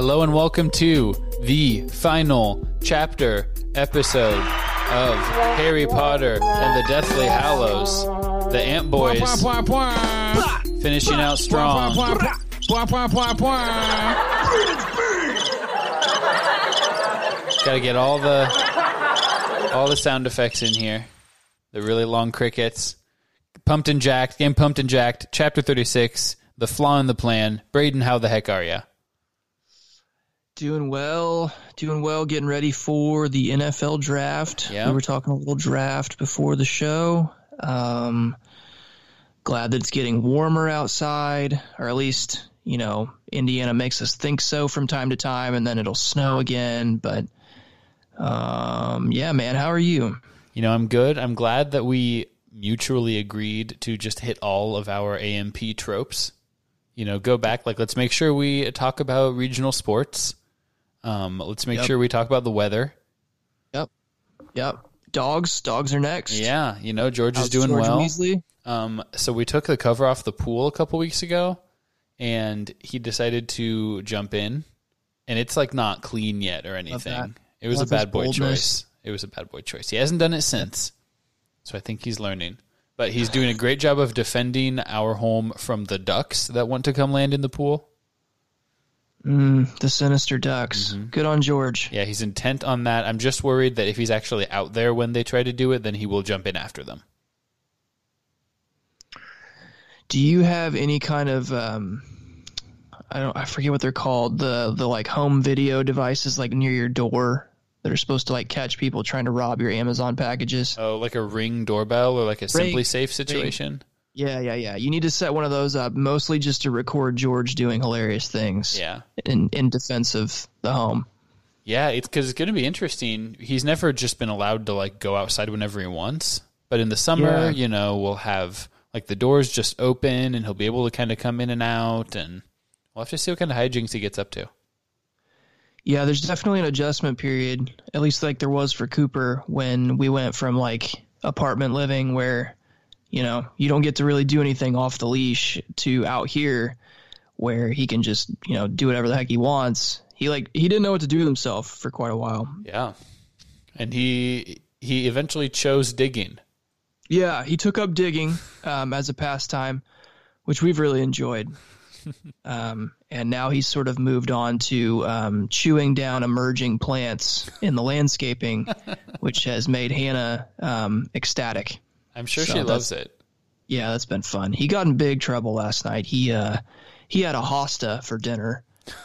Hello and welcome to the final chapter episode of Harry Potter and the Deathly Hallows. The Ant Boys finishing out strong. Gotta get all the sound effects in here. The really long crickets. Pumped and jacked, game pumped and jacked. Chapter 36, the flaw in the plan. Braden, how the heck are ya? Doing well, getting ready for the NFL draft. Yeah. We were talking a little draft before the show. Glad that it's getting warmer outside, or at least, Indiana makes us think so from time to time, and then it'll snow again. But, yeah, man, how are you? I'm good. I'm glad that we mutually agreed to just hit all of our AMP tropes. Go back, let's make sure we talk about regional sports. Let's make sure we talk about the weather. Yep. Dogs are next. Yeah, George is doing George well. Weasley? So we took the cover off the pool a couple weeks ago, and he decided to jump in, and it's not clean yet or anything. It was a bad boy choice. It was a bad boy choice. He hasn't done it since, so I think he's learning. But he's doing a great job of defending our home from the ducks that want to come land in the pool. The sinister ducks. Mm-hmm. Good on George. Yeah, he's intent on that. I'm just worried that if he's actually out there when they try to do it, then he will jump in after them. Do you have any kind of I forget what they're called, the home video devices near your door that are supposed to catch people trying to rob your Amazon packages? Oh, like a Ring doorbell or a Simply Safe situation? Ring. Yeah. You need to set one of those up, mostly just to record George doing hilarious things. Yeah. In defense of the home. Yeah, it's because it's going to be interesting. He's never just been allowed to go outside whenever he wants. But in the summer, we'll have the doors just open and he'll be able to kind of come in and out, and we'll have to see what kind of hijinks he gets up to. Yeah, there's definitely an adjustment period, at least there was for Cooper when we went from apartment living where you don't get to really do anything off the leash to out here where he can just, do whatever the heck he wants. He didn't know what to do with himself for quite a while. Yeah. And he eventually chose digging. Yeah, he took up digging as a pastime, which we've really enjoyed. And now he's sort of moved on to chewing down emerging plants in the landscaping, which has made Hannah ecstatic. I'm sure she loves it. Yeah, that's been fun. He got in big trouble last night. He had a hosta for dinner.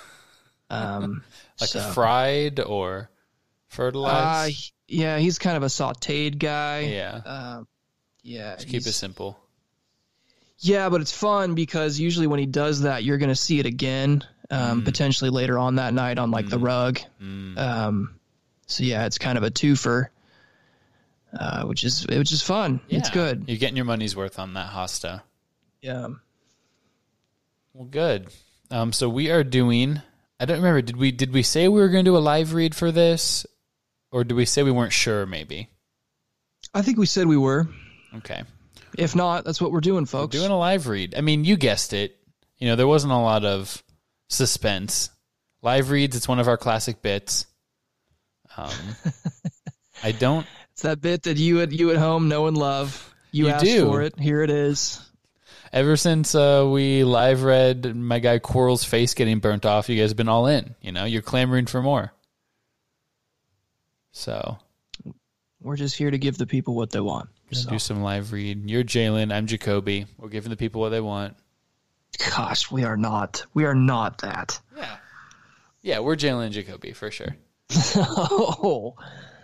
Fried or fertilized? Yeah, he's kind of a sautéed guy. Yeah. Just keep it simple. Yeah, but it's fun because usually when he does that, you're going to see it again, potentially later on that night on the rug. So yeah, it's kind of a twofer. Which is fun. Yeah. It's good. You're getting your money's worth on that hosta. Yeah. Well, good. So we are doing. I don't remember. Did we say we were going to do a live read for this, or did we say we weren't sure? Maybe. I think we said we were. Okay. If not, that's what we're doing, folks. We're doing a live read. I mean, you guessed it. There wasn't a lot of suspense. Live reads. It's one of our classic bits. I don't. It's that bit that you at home know and love. You asked for it. Here it is. Ever since we live read my guy Quarrel's face getting burnt off, you guys have been all in. You're clamoring for more. So we're just here to give the people what they want. Do some live read. You're Jalen. I'm Jacoby. We're giving the people what they want. Gosh, we are not. We are not that. Yeah, we're Jalen and Jacoby for sure. Oh.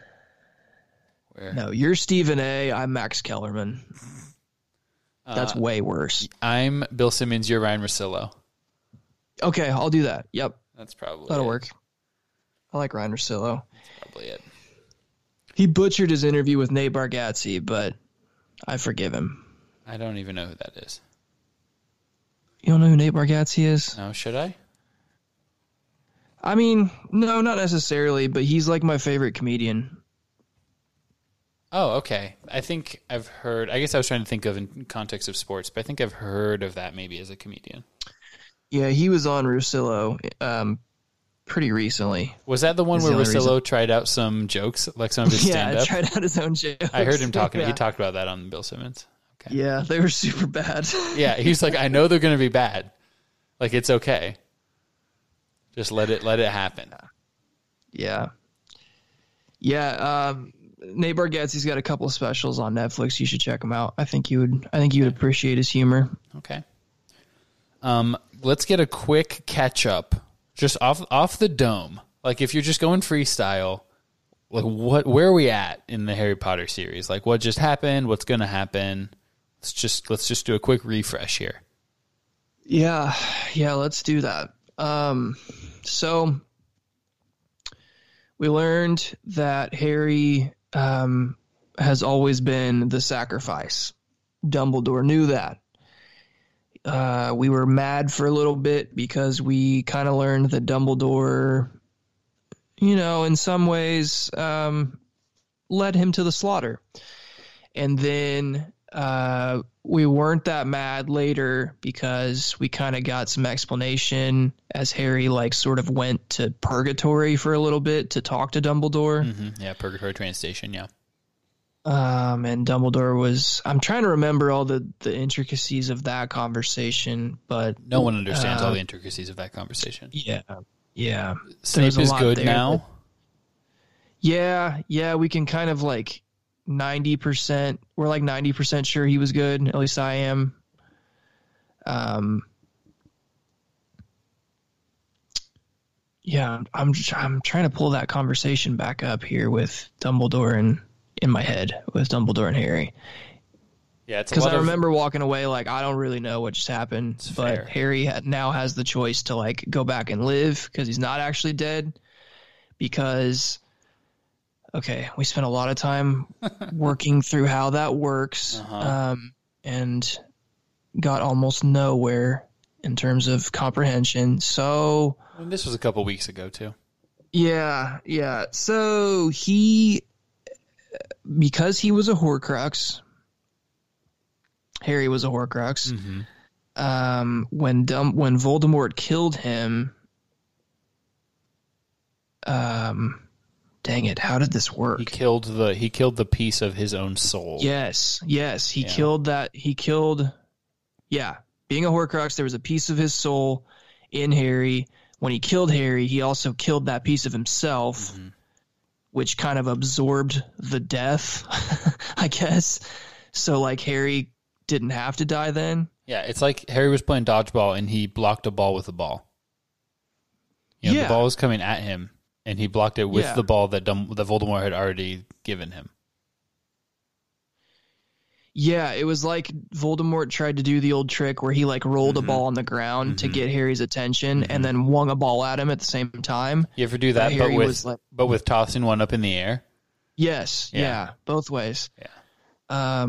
No, you're Stephen A. I'm Max Kellerman. That's way worse. I'm Bill Simmons. You're Ryan Russillo. Okay, I'll do that. Yep. That'll work. I like Ryan Russillo. That's probably it. He butchered his interview with Nate Bargatze, but I forgive him. I don't even know who that is. You don't know who Nate Bargatze is? No, should I? I mean, no, not necessarily, but he's my favorite comedian. Oh, okay. I think I've heard. I guess I was trying to think of in context of sports, but I think I've heard of that maybe as a comedian. Yeah, he was on Russillo pretty recently. Was that the one where Russillo tried out some jokes, like some of his stand-up? Yeah, tried out his own jokes. I heard him talking. Yeah. He talked about that on Bill Simmons. Okay. Yeah, they were super bad. Yeah, he's like, I know they're going to be bad. Like, it's okay. Just let it happen. Yeah. Yeah, Nate Bargatze's got a couple of specials on Netflix. You should check them out. I think you would appreciate his humor. Okay. Let's get a quick catch up, just off the dome. Like, if you're just going freestyle, like where are we at in the Harry Potter series? Like, what just happened? What's going to happen? Let's just do a quick refresh here. Yeah, let's do that. So we learned that Harry has always been the sacrifice. Dumbledore knew that. We were mad for a little bit because we kind of learned that Dumbledore, in some ways, led him to the slaughter. And then we weren't that mad later because we kind of got some explanation as Harry sort of went to purgatory for a little bit to talk to Dumbledore. Mm-hmm. Yeah, purgatory train station, yeah. And Dumbledore was, I'm trying to remember all the intricacies of that conversation, but no one understands all the intricacies of that conversation. Yeah. Snape is good there, now. Yeah, we can kind of 90%, we're 90% sure he was good. At least I am. Yeah, I'm trying to pull that conversation back up here with Dumbledore and in my head with Dumbledore and Harry. Yeah, because I remember walking away I don't really know what just happened, but fair. Harry now has the choice to go back and live because he's not actually dead. Because, okay, we spent a lot of time working through how that works, and got almost nowhere in terms of comprehension. So, and this was a couple weeks ago too. Yeah. So because he was a Horcrux, Harry was a Horcrux. Mm-hmm. When Voldemort killed him, dang it, how did this work? He killed the piece of his own soul. Yes, he killed that. Being a Horcrux, there was a piece of his soul in Harry. When he killed Harry, he also killed that piece of himself. Mm-hmm. Which kind of absorbed the death, I guess. So, Harry didn't have to die then. Yeah, it's like Harry was playing dodgeball, and he blocked a ball with a ball. The ball was coming at him, and he blocked it with the ball that Voldemort had already given him. Yeah, it was like Voldemort tried to do the old trick where he rolled a ball on the ground to get Harry's attention and then wung a ball at him at the same time. You ever do that, but with tossing one up in the air? Yes, yeah, both ways. Yeah.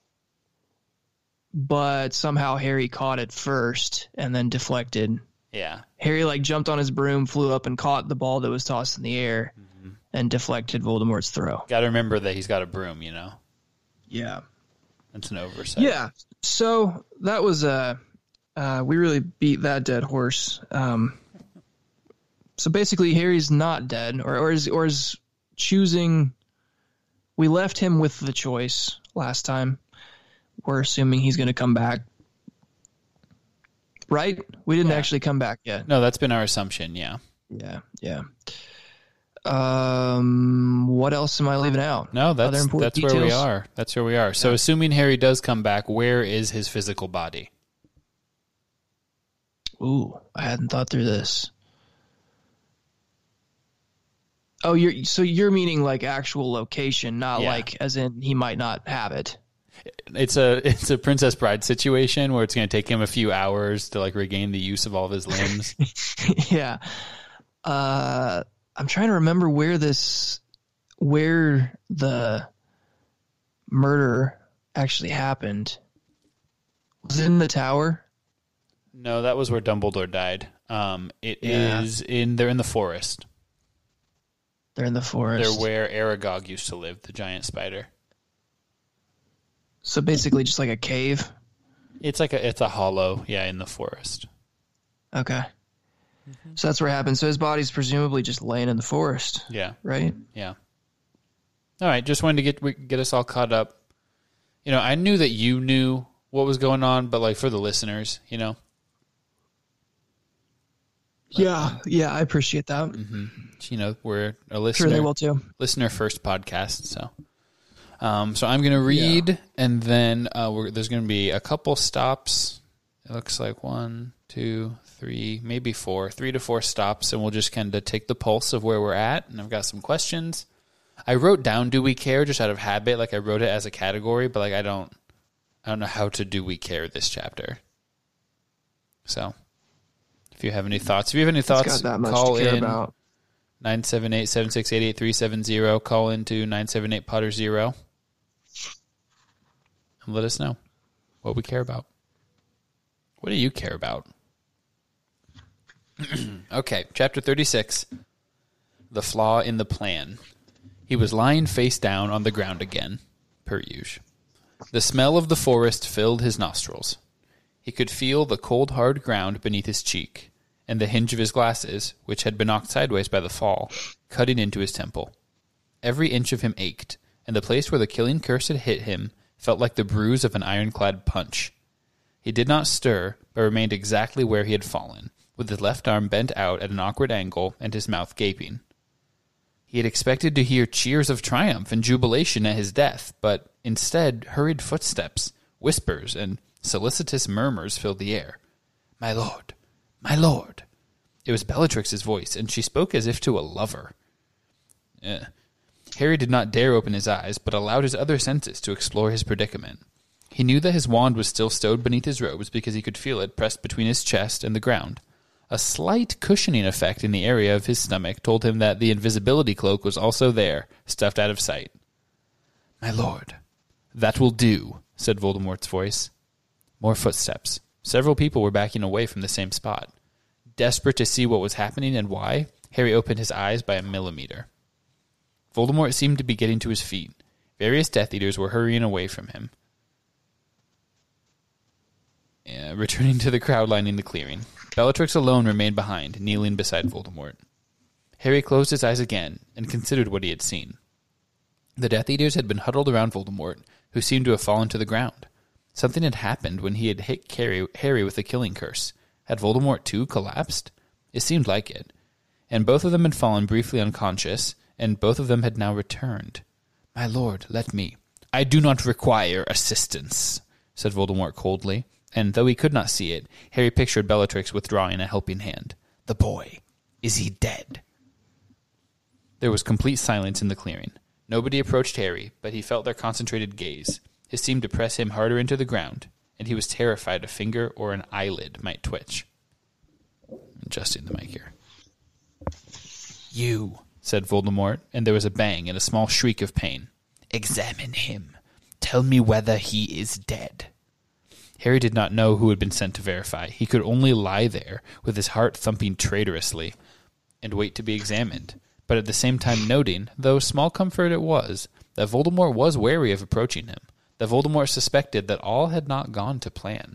But somehow Harry caught it first and then deflected. Yeah. Harry jumped on his broom, flew up and caught the ball that was tossed in the air and deflected Voldemort's throw. Got to remember that he's got a broom, Yeah. That's an oversight. Yeah. So that was we really beat that dead horse. So basically, Harry's not dead, or is choosing. We left him with the choice last time. We're assuming he's going to come back, right? We didn't actually come back yet. No, that's been our assumption. Yeah. Yeah. What else am I leaving out? No, that's where we are. That's where we are. So assuming Harry does come back, where is his physical body? Ooh, I hadn't thought through this. Oh, you're meaning actual location, not as in he might not have it. It's a Princess Bride situation where it's going to take him a few hours to regain the use of all of his limbs. Yeah. I'm trying to remember where the murder actually happened. Was it in the tower? No, that was where Dumbledore died. They're in the forest. They're in the forest. They're where Aragog used to live, the giant spider. So basically just a cave? It's a hollow, in the forest. Okay. So that's where it happened. So his body's presumably just laying in the forest. Yeah. Right? Yeah. All right. Just wanted to get us all caught up. You know, I knew that you knew what was going on, but like for the listeners, you know. Yeah. Yeah. I appreciate that. Mm-hmm. You know, we're a listener. Sure they will too. Listener first podcast. So I'm going to read and then there's going to be a couple stops. It looks like 1, 2, 3, maybe 4, 3 to 4 stops, and we'll just kind of take the pulse of where we're at. And I've got some questions. I wrote down "Do we care?" just out of habit. Like I wrote it as a category, but like I don't know how to do we care this chapter. So, if you have any thoughts, call in 978-768-8370. Call into 978-POTTER0 and let us know what we care about. What do you care about? Okay, chapter 36. The flaw in the plan. He was lying face down on the ground again, per usual. The smell of the forest filled his nostrils. He could feel the cold, hard ground beneath his cheek, and the hinge of his glasses, which had been knocked sideways by the fall, cutting into his temple. Every inch of him ached, and the place where the killing curse had hit him felt like the bruise of an ironclad punch. He did not stir, but remained exactly where he had fallen, with his left arm bent out at an awkward angle and his mouth gaping. He had expected to hear cheers of triumph and jubilation at his death, but instead hurried footsteps, whispers, and solicitous murmurs filled the air. "My lord, my lord." It was Bellatrix's voice, and she spoke as if to a lover. Harry did not dare open his eyes, but allowed his other senses to explore his predicament. He knew that his wand was still stowed beneath his robes because he could feel it pressed between his chest and the ground. A slight cushioning effect in the area of his stomach told him that the invisibility cloak was also there, stuffed out of sight. "My lord." "That will do," said Voldemort's voice. More footsteps. Several people were backing away from the same spot. Desperate to see what was happening and why, Harry opened his eyes by a millimeter. Voldemort seemed to be getting to his feet. Various Death Eaters were hurrying away from him, returning to the crowd lining the clearing. Bellatrix alone remained behind, kneeling beside Voldemort. Harry closed his eyes again and considered what he had seen. The Death Eaters had been huddled around Voldemort, who seemed to have fallen to the ground. Something had happened when he had hit Harry with the killing curse. Had Voldemort too collapsed? It seemed like it. And both of them had fallen briefly unconscious, and both of them had now returned. "My lord, let me." "I do not require assistance," said Voldemort coldly. And though he could not see it, Harry pictured Bellatrix withdrawing a helping hand. "The boy, is he dead?" There was complete silence in the clearing. Nobody approached Harry, but he felt their concentrated gaze. It seemed to press him harder into the ground, and he was terrified a finger or an eyelid might twitch. Adjusting the mic here. "You," said Voldemort, and there was a bang and a small shriek of pain. "Examine him. Tell me whether he is dead." Harry did not know who had been sent to verify. He could only lie there, with his heart thumping traitorously, and wait to be examined, but at the same time noting, though small comfort it was, that Voldemort was wary of approaching him, that Voldemort suspected that all had not gone to plan.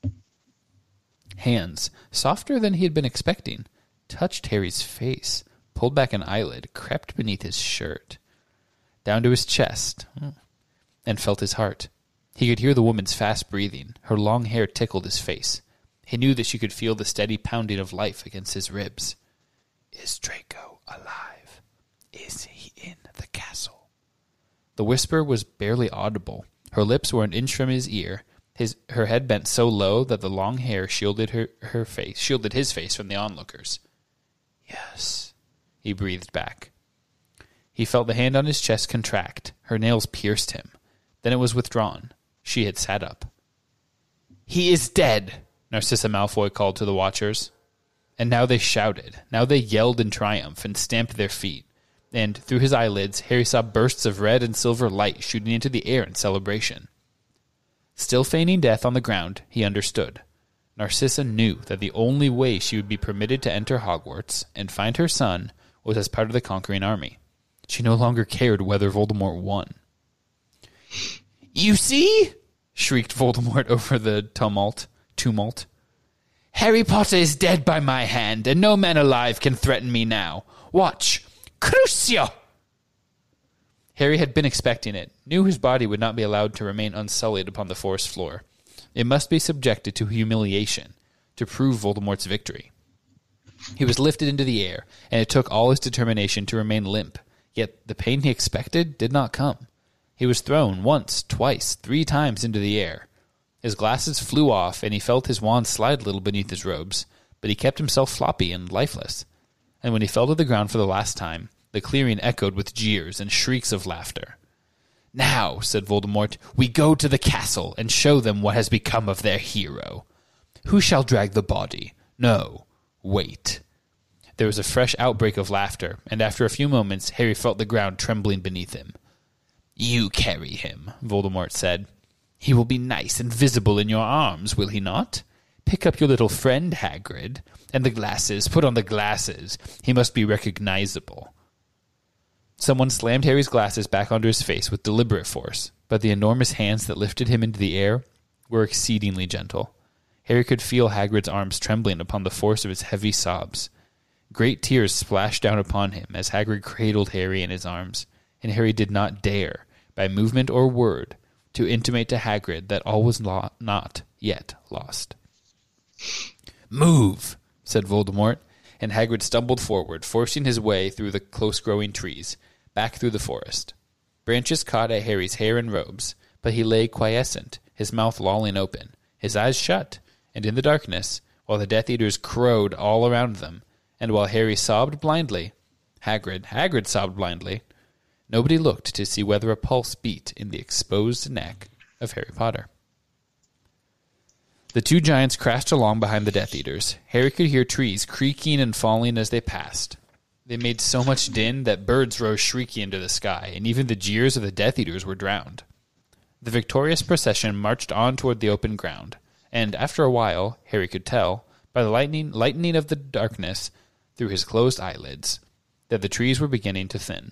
Hands, softer than he had been expecting, touched Harry's face, pulled back an eyelid, crept beneath his shirt, down to his chest, and felt his heart. He could hear the woman's fast breathing. Her long hair tickled his face. He knew that she could feel the steady pounding of life against his ribs. "Is Draco alive? Is he in the castle?" The whisper was barely audible. Her lips were an inch from his ear. Her head bent so low that the long hair shielded his face from the onlookers. "Yes," he breathed back. He felt the hand on his chest contract. Her nails pierced him. Then it was withdrawn. She had sat up. "He is dead," Narcissa Malfoy called to the watchers. And now they shouted. Now they yelled in triumph and stamped their feet. And through his eyelids, Harry saw bursts of red and silver light shooting into the air in celebration. Still feigning death on the ground, he understood. Narcissa knew that the only way she would be permitted to enter Hogwarts and find her son was as part of the conquering army. She no longer cared whether Voldemort won. "You see?" shrieked Voldemort over the tumult. Harry Potter is dead by my hand, and no man alive can threaten me now. Watch. Crucio! Harry had been expecting it, knew his body would not be allowed to remain unsullied upon the forest floor. It must be subjected to humiliation to prove Voldemort's victory. He was lifted into the air, and it took all his determination to remain limp, yet the pain he expected did not come. He was thrown once, twice, 3 times into the air. His glasses flew off, and he felt his wand slide a little beneath his robes, but he kept himself floppy and lifeless. And when he fell to the ground for the last time, the clearing echoed with jeers and shrieks of laughter. Now, said Voldemort, we go to the castle and show them what has become of their hero. Who shall drag the body? No, wait. There was a fresh outbreak of laughter, and after a few moments, Harry felt the ground trembling beneath him. You carry him, Voldemort said. He will be nice and visible in your arms, will he not? Pick up your little friend, Hagrid. And the glasses, put on the glasses. He must be recognizable. Someone slammed Harry's glasses back onto his face with deliberate force, but the enormous hands that lifted him into the air were exceedingly gentle. Harry could feel Hagrid's arms trembling upon the force of his heavy sobs. Great tears splashed down upon him as Hagrid cradled Harry in his arms, and Harry did not dare, by movement or word, to intimate to Hagrid that all was not yet lost. Move, said Voldemort, and Hagrid stumbled forward, forcing his way through the close-growing trees, back through the forest. Branches caught at Harry's hair and robes, but he lay quiescent, his mouth lolling open, his eyes shut, and in the darkness, while the Death Eaters crowed all around them, and while Harry sobbed blindly, Hagrid sobbed blindly, nobody looked to see whether a pulse beat in the exposed neck of Harry Potter. The 2 giants crashed along behind the Death Eaters. Harry could hear trees creaking and falling as they passed. They made so much din that birds rose shrieking into the sky, and even the jeers of the Death Eaters were drowned. The victorious procession marched on toward the open ground, and after a while, Harry could tell, by the lightening of the darkness through his closed eyelids, that the trees were beginning to thin.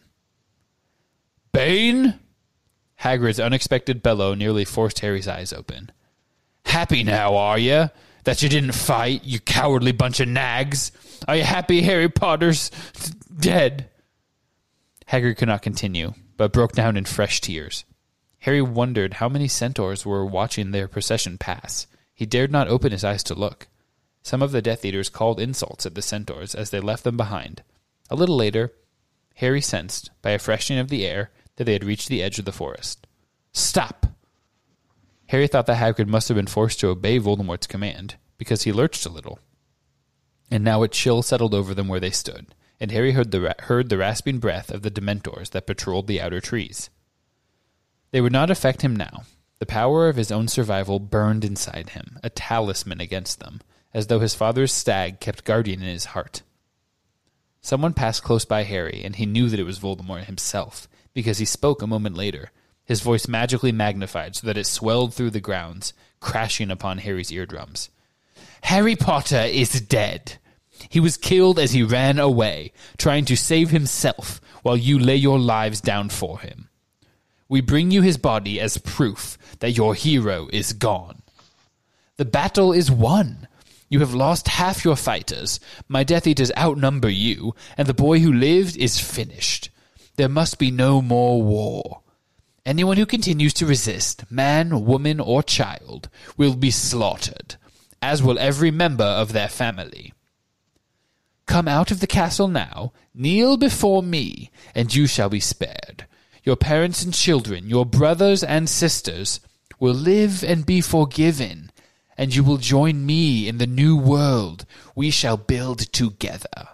Bane! Hagrid's unexpected bellow nearly forced Harry's eyes open. Happy now, are you? That you didn't fight, you cowardly bunch of nags? Are you happy Harry Potter's dead? Hagrid could not continue, but broke down in fresh tears. Harry wondered how many centaurs were watching their procession pass. He dared not open his eyes to look. Some of the Death Eaters called insults at the centaurs as they left them behind. A little later, Harry sensed, by a freshening of the air, that they had reached the edge of the forest. Stop! Harry thought that Hagrid must have been forced to obey Voldemort's command, because he lurched a little. And now a chill settled over them where they stood, and Harry heard the rasping breath of the Dementors that patrolled the outer trees. They would not affect him now. The power of his own survival burned inside him, a talisman against them, as though his father's stag kept guardian in his heart. Someone passed close by Harry, and he knew that it was Voldemort himself, because he spoke a moment later, his voice magically magnified so that it swelled through the grounds, crashing upon Harry's eardrums. Harry Potter is dead. He was killed as he ran away, trying to save himself while you lay your lives down for him. We bring you his body as proof that your hero is gone. The battle is won. You have lost half your fighters. My Death Eaters outnumber you, and the boy who lived is finished. There must be no more war. Anyone who continues to resist, man, woman, or child, will be slaughtered, as will every member of their family. Come out of the castle now, kneel before me, and you shall be spared. Your parents and children, your brothers and sisters, will live and be forgiven, and you will join me in the new world we shall build together.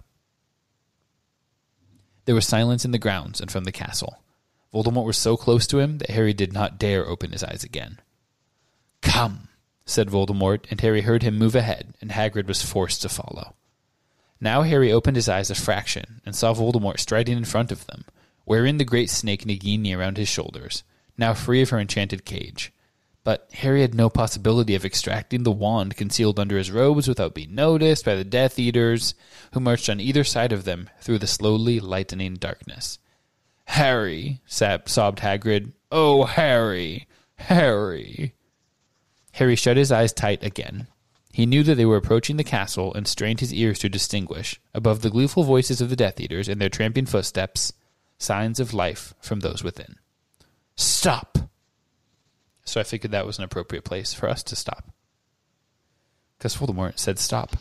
There was silence in the grounds and from the castle. Voldemort was so close to him that Harry did not dare open his eyes again. Come, said Voldemort, and Harry heard him move ahead, and Hagrid was forced to follow. Now Harry opened his eyes a fraction and saw Voldemort striding in front of them, wearing the great snake Nagini around his shoulders, now free of her enchanted cage. But Harry had no possibility of extracting the wand concealed under his robes without being noticed by the Death Eaters, who marched on either side of them through the slowly lightening darkness. Harry, sobbed Hagrid. Oh, Harry, Harry. Harry shut his eyes tight again. He knew that they were approaching the castle and strained his ears to distinguish, above the gleeful voices of the Death Eaters and their tramping footsteps, signs of life from those within. Stop! So I figured that was an appropriate place for us to stop. Because Voldemort said stop.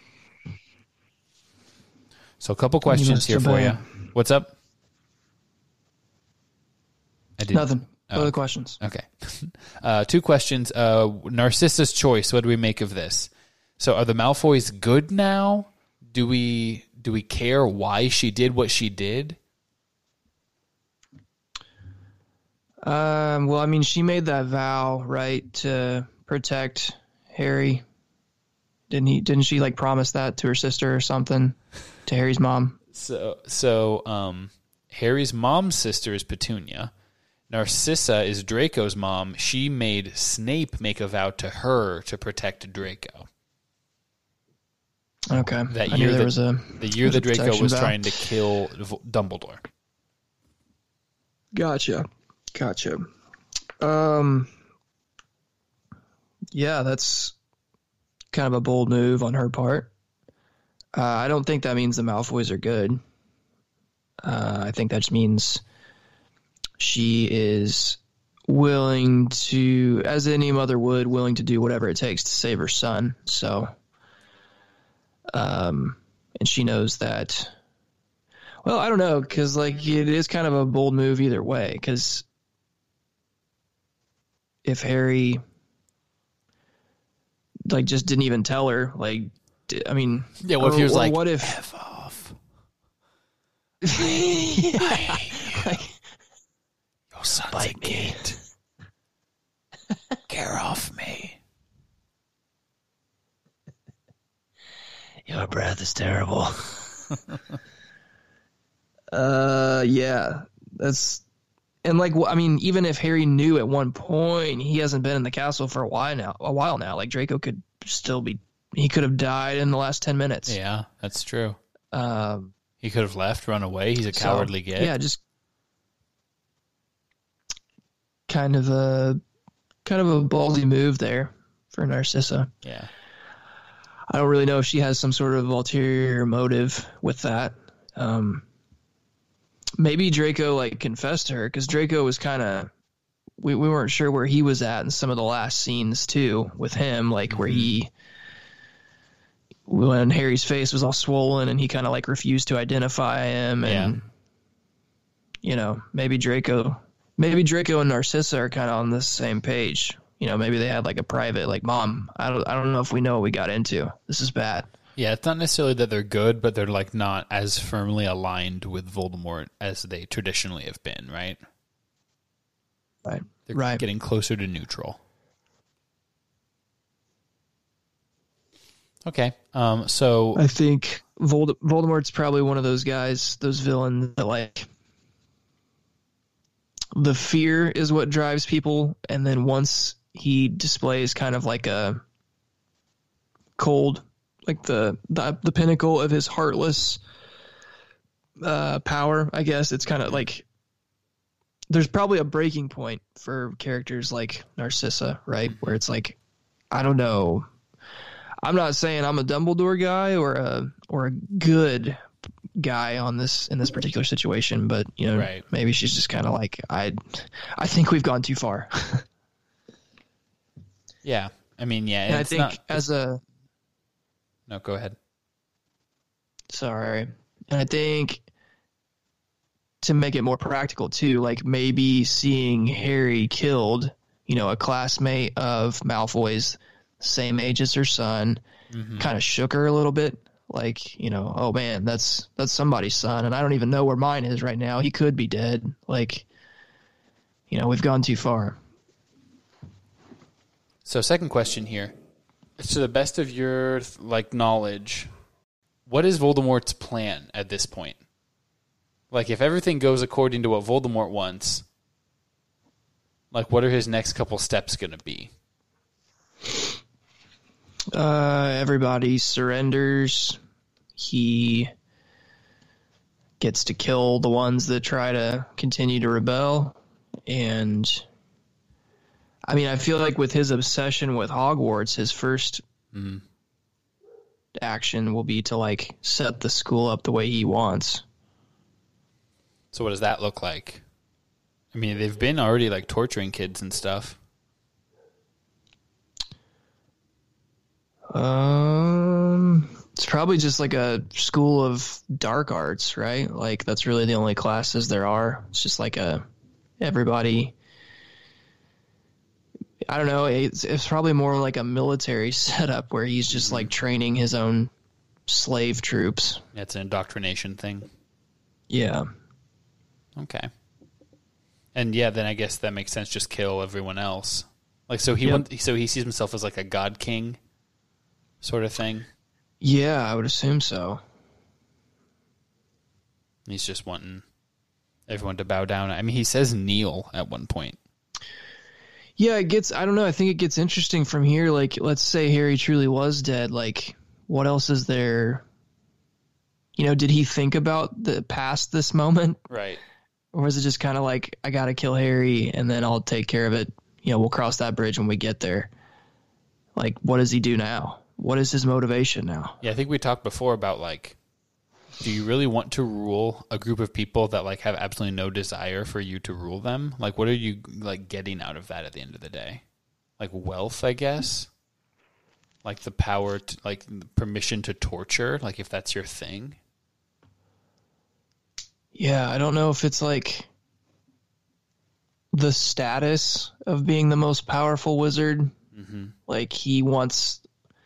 So a couple questions here for you. What's up? Nothing. Other questions. Okay. 2 questions. Narcissa's choice. What do we make of this? So are the Malfoys good now? Do we care why she did what she did? Well, I mean, she made that vow, right, to protect Harry. Didn't she like promise that to her sister or something, to Harry's mom? So Harry's mom's sister is Petunia. Narcissa is Draco's mom. She made Snape make a vow to her to protect Draco. Okay. The year that Draco was trying to kill Dumbledore. Gotcha. Yeah, that's kind of a bold move on her part. I don't think that means the Malfoys are good. I think that just means she is willing to, as any mother would, willing to do whatever it takes to save her son. So, and she knows that. Well, I don't know, because like it is kind of a bold move either way. Because if Harry like just didn't even tell her, like, I mean, yeah. What if he was like, what if? F off. Yeah. Your son's a kid. Care off me. Your breath is terrible. Yeah, that's, and like, I mean, even if Harry knew at one point, he hasn't been in the castle for a while now. Like Draco could still be, he could have died in the last 10 minutes. Yeah, that's true. He could have left, run away. He's a cowardly git. Yeah, just kind of a ballsy move there for Narcissa. Yeah. I don't really know if she has some sort of ulterior motive with that. Maybe Draco like confessed to her, because Draco was kind of, we weren't sure where he was at in some of the last scenes too with him, like where when Harry's face was all swollen and he kind of like refused to identify him, and you know, maybe Draco and Narcissa are kind of on the same page. You know, maybe they had like a private, like, Mom, I don't know if we know what we got into. This is bad. Yeah, it's not necessarily that they're good, but they're like not as firmly aligned with Voldemort as they traditionally have been, right? Right. They're getting closer to neutral. Okay. So I think Voldemort's probably one of those guys, those villains that like the fear is what drives people, and then once he displays kind of like a cold, like the pinnacle of his heartless power, I guess it's kind of like there's probably a breaking point for characters like Narcissa, right? Where it's like, I don't know. I'm not saying I'm a Dumbledore guy or a good guy in this particular situation, but you know, right. Maybe she's just kind of like, I think we've gone too far. Yeah, I mean, yeah, and I think no, go ahead. Sorry, and I think to make it more practical too, like maybe seeing Harry killed, you know, a classmate of Malfoy's, same age as her son, kind of shook her a little bit. Like, you know, oh man, that's somebody's son, and I don't even know where mine is right now. He could be dead. Like, you know, we've gone too far. So, second question here. To the best of your like knowledge, what is Voldemort's plan at this point? Like, if everything goes according to what Voldemort wants, like, what are his next couple steps going to be? Everybody surrenders. He gets to kill the ones that try to continue to rebel. And I mean, I feel like with his obsession with Hogwarts, his first action will be to like set the school up the way he wants. So what does that look like? I mean, they've been already like torturing kids and stuff. It's probably just like a school of dark arts, right? Like that's really the only classes there are. It's just like everybody. I don't know. It's probably more like a military setup where he's just like training his own slave troops. It's an indoctrination thing. Yeah. Okay. And yeah, then I guess that makes sense. Just kill everyone else. Like so so he sees himself as like a god king sort of thing. Yeah, I would assume so. He's just wanting everyone to bow down. I mean, he says kneel at one point. Yeah, I don't know. I think it gets interesting from here. Like, let's say Harry truly was dead. Like, what else is there? You know, did he think about the past this moment? Right. Or was it just kind of like, I got to kill Harry and then I'll take care of it. You know, we'll cross that bridge when we get there. Like, what does he do now? What is his motivation now? Yeah, I think we talked before about, like, do you really want to rule a group of people that, like, have absolutely no desire for you to rule them? Like, what are you, like, getting out of that at the end of the day? Like, wealth, I guess? Like, the power, to, like, permission to torture? Like, if that's your thing? Yeah, I don't know if it's, like, the status of being the most powerful wizard. Mm-hmm. Like, he wants...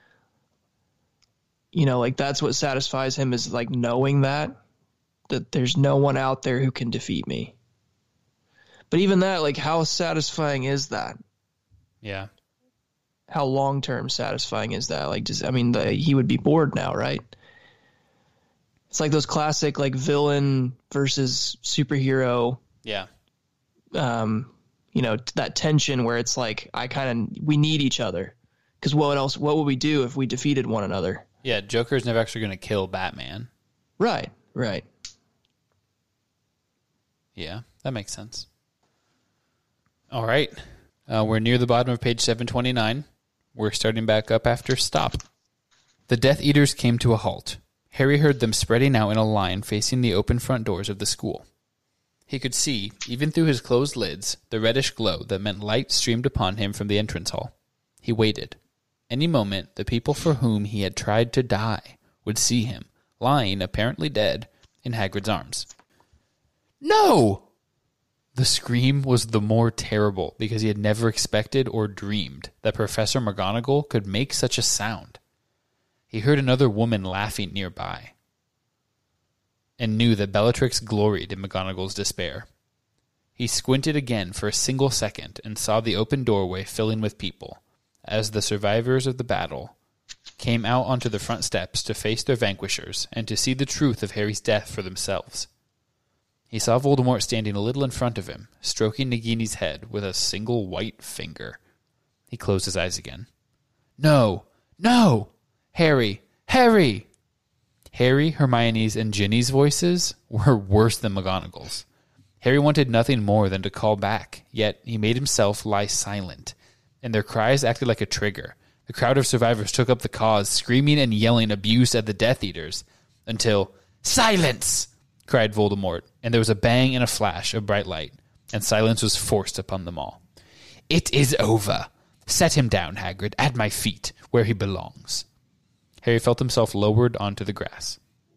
You know, like that's what satisfies him is like knowing that there's no one out there who can defeat me. But even that, like how satisfying is that? Yeah. How long-term satisfying is that? Like just, I mean, he would be bored now, right? It's like those classic like villain versus superhero. Yeah. You know, that tension where it's like, we need each other. Because what would we do if we defeated one another? Yeah, Joker's never actually going to kill Batman. Right. Yeah, that makes sense. All right. We're near the bottom of page 729. We're starting back up after stop. The Death Eaters came to a halt. Harry heard them spreading out in a line facing the open front doors of the school. He could see, even through his closed lids, the reddish glow that meant light streamed upon him from the entrance hall. He waited. Any moment, the people for whom he had tried to die would see him, lying, apparently dead, in Hagrid's arms. No! The scream was the more terrible because he had never expected or dreamed that Professor McGonagall could make such a sound. He heard another woman laughing nearby and knew that Bellatrix gloried in McGonagall's despair. He squinted again for a single second and saw the open doorway filling with people, as the survivors of the battle came out onto the front steps to face their vanquishers and to see the truth of Harry's death for themselves. He saw Voldemort standing a little in front of him, stroking Nagini's head with a single white finger. He closed his eyes again. No! No! Harry! Harry! Harry, Hermione's, and Ginny's voices were worse than McGonagall's. Harry wanted nothing more than to call back, yet he made himself lie silent, and their cries acted like a trigger. The crowd of survivors took up the cause, screaming and yelling abuse at the Death Eaters, until, "Silence!" cried Voldemort, and there was a bang and a flash of bright light, and silence was forced upon them all. "It is over. Set him down, Hagrid, at my feet, where he belongs." Harry felt himself lowered onto the grass.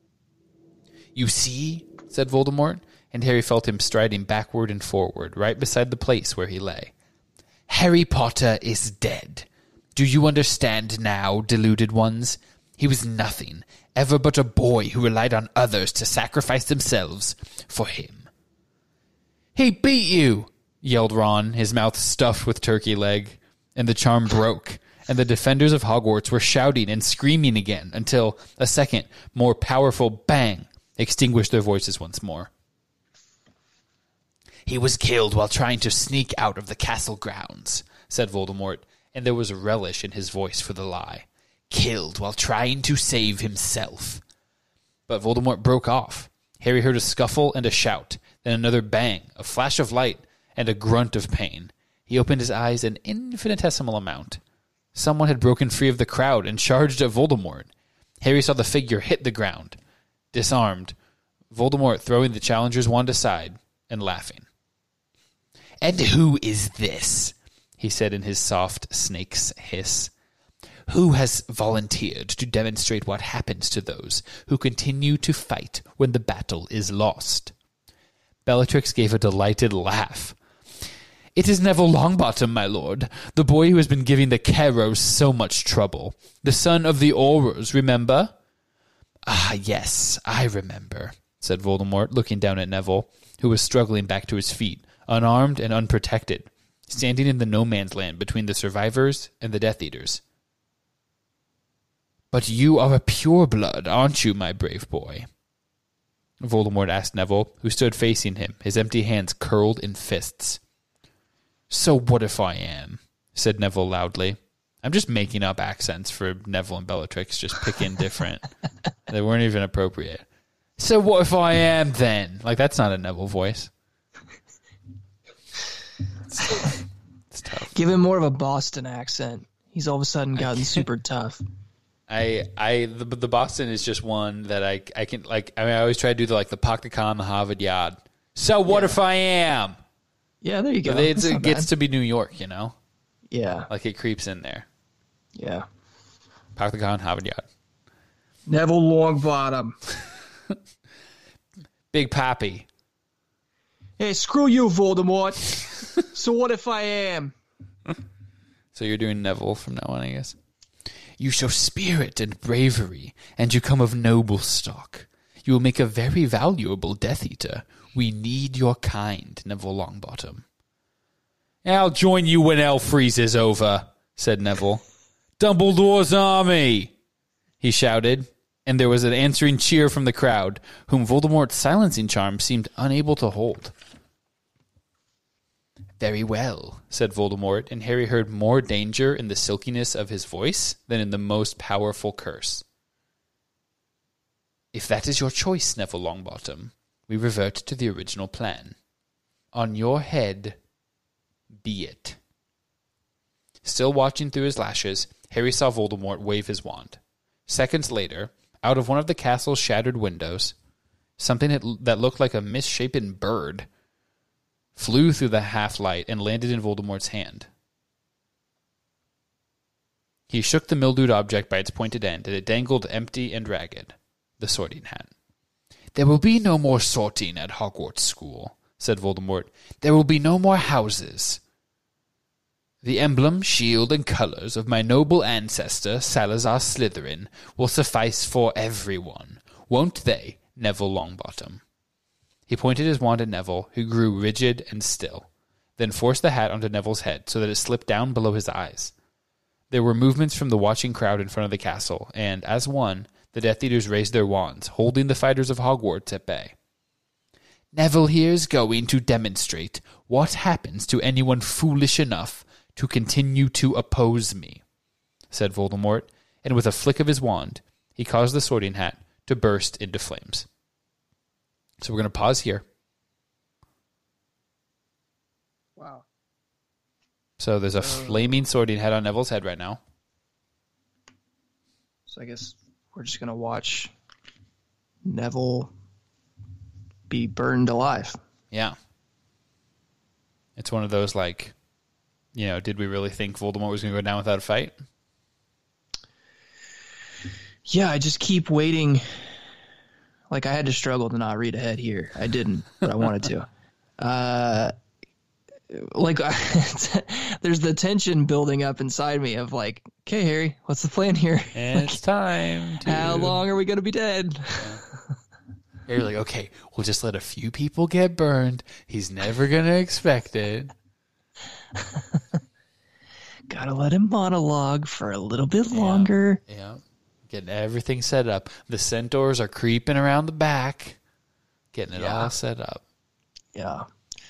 "You see?" said Voldemort, and Harry felt him striding backward and forward, right beside the place where he lay. "Harry Potter is dead. Do you understand now, deluded ones? He was nothing, ever but a boy who relied on others to sacrifice themselves for him." "He beat you!" yelled Ron, his mouth stuffed with turkey leg, and the charm broke, and the defenders of Hogwarts were shouting and screaming again until a second, more powerful bang extinguished their voices once more. "He was killed while trying to sneak out of the castle grounds," said Voldemort, and there was a relish in his voice for the lie. "Killed while trying to save himself." But Voldemort broke off. Harry heard a scuffle and a shout, then another bang, a flash of light, and a grunt of pain. He opened his eyes an infinitesimal amount. Someone had broken free of the crowd and charged at Voldemort. Harry saw the figure hit the ground, disarmed, Voldemort throwing the challenger's wand aside and laughing. "And who is this?" he said in his soft snake's hiss. "Who has volunteered to demonstrate what happens to those who continue to fight when the battle is lost?" Bellatrix gave a delighted laugh. "It is Neville Longbottom, my lord, the boy who has been giving the Caros so much trouble. The son of the Aurors, remember?" "Ah, yes, I remember," said Voldemort, looking down at Neville, who was struggling back to his feet, unarmed and unprotected, standing in the no-man's land between the survivors and the Death Eaters. "But you are a pureblood, aren't you, my brave boy?" Voldemort asked Neville, who stood facing him, his empty hands curled in fists. "So what if I am?" said Neville loudly. I'm just making up accents for Neville and Bellatrix, just picking different. They weren't even appropriate. "So what if I am then?" Like, that's not a Neville voice. It's tough. Give him more of a Boston accent. He's all of a sudden gotten super tough. The Boston is just one that I can, like, I mean, I always try to do the Park the Car on the Harvard Yard. "So what if I am?" Yeah, there you go. It gets to be New York, you know? Yeah. Like, it creeps in there. Yeah. Park the Car on Harvard Yard. Neville Longbottom. Big Pappy. "Hey, screw you, Voldemort. So what if I am?" So you're doing Neville from now on, I guess. "You show spirit and bravery, and you come of noble stock. You will make a very valuable Death Eater. We need your kind, Neville Longbottom." "I'll join you when Elfreeze is over," said Neville. "Dumbledore's army!" he shouted, and there was an answering cheer from the crowd, whom Voldemort's silencing charm seemed unable to hold. "Very well," said Voldemort, and Harry heard more danger in the silkiness of his voice than in the most powerful curse. "If that is your choice, Neville Longbottom, we revert to the original plan. On your head, be it." Still watching through his lashes, Harry saw Voldemort wave his wand. Seconds later, out of one of the castle's shattered windows, something that looked like a misshapen bird flew through the half-light and landed in Voldemort's hand. He shook the mildewed object by its pointed end, and it dangled empty and ragged. The Sorting Hat. "There will be no more sorting at Hogwarts School," said Voldemort. "There will be no more houses. The emblem, shield, and colors of my noble ancestor, Salazar Slytherin, will suffice for everyone. Won't they, Neville Longbottom?" He pointed his wand at Neville, who grew rigid and still, then forced the hat onto Neville's head so that it slipped down below his eyes. There were movements from the watching crowd in front of the castle, and, as one, the Death Eaters raised their wands, holding the fighters of Hogwarts at bay. "Neville here is going to demonstrate what happens to anyone foolish enough to continue to oppose me," said Voldemort, and with a flick of his wand, he caused the Sorting Hat to burst into flames. So we're going to pause here. Wow. So there's a flaming Sorting Hat on Neville's head right now. So I guess we're just going to watch Neville be burned alive. Yeah. It's one of those, like, you know, did we really think Voldemort was going to go down without a fight? Yeah, I just keep waiting. Like, I had to struggle to not read ahead here. I didn't, but I wanted to. There's the tension building up inside me of like, okay, Harry, what's the plan here? It's time to... How long are we going to be dead? Yeah. You're like, okay, we'll just let a few people get burned. He's never going to expect it. Gotta let him monologue for a little bit longer. Yeah. Getting everything set up. The centaurs are creeping around the back, getting it all set up. Yeah.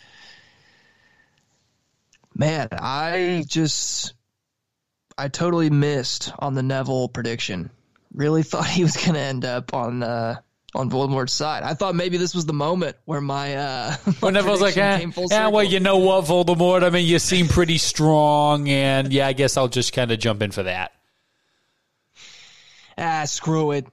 Man, I totally missed on the Neville prediction. Really thought he was going to end up on Voldemort's side. I thought maybe this was the moment where my Neville's like, well, you know what, Voldemort? I mean, you seem pretty strong, and yeah, I guess I'll just kind of jump in for that. screw it.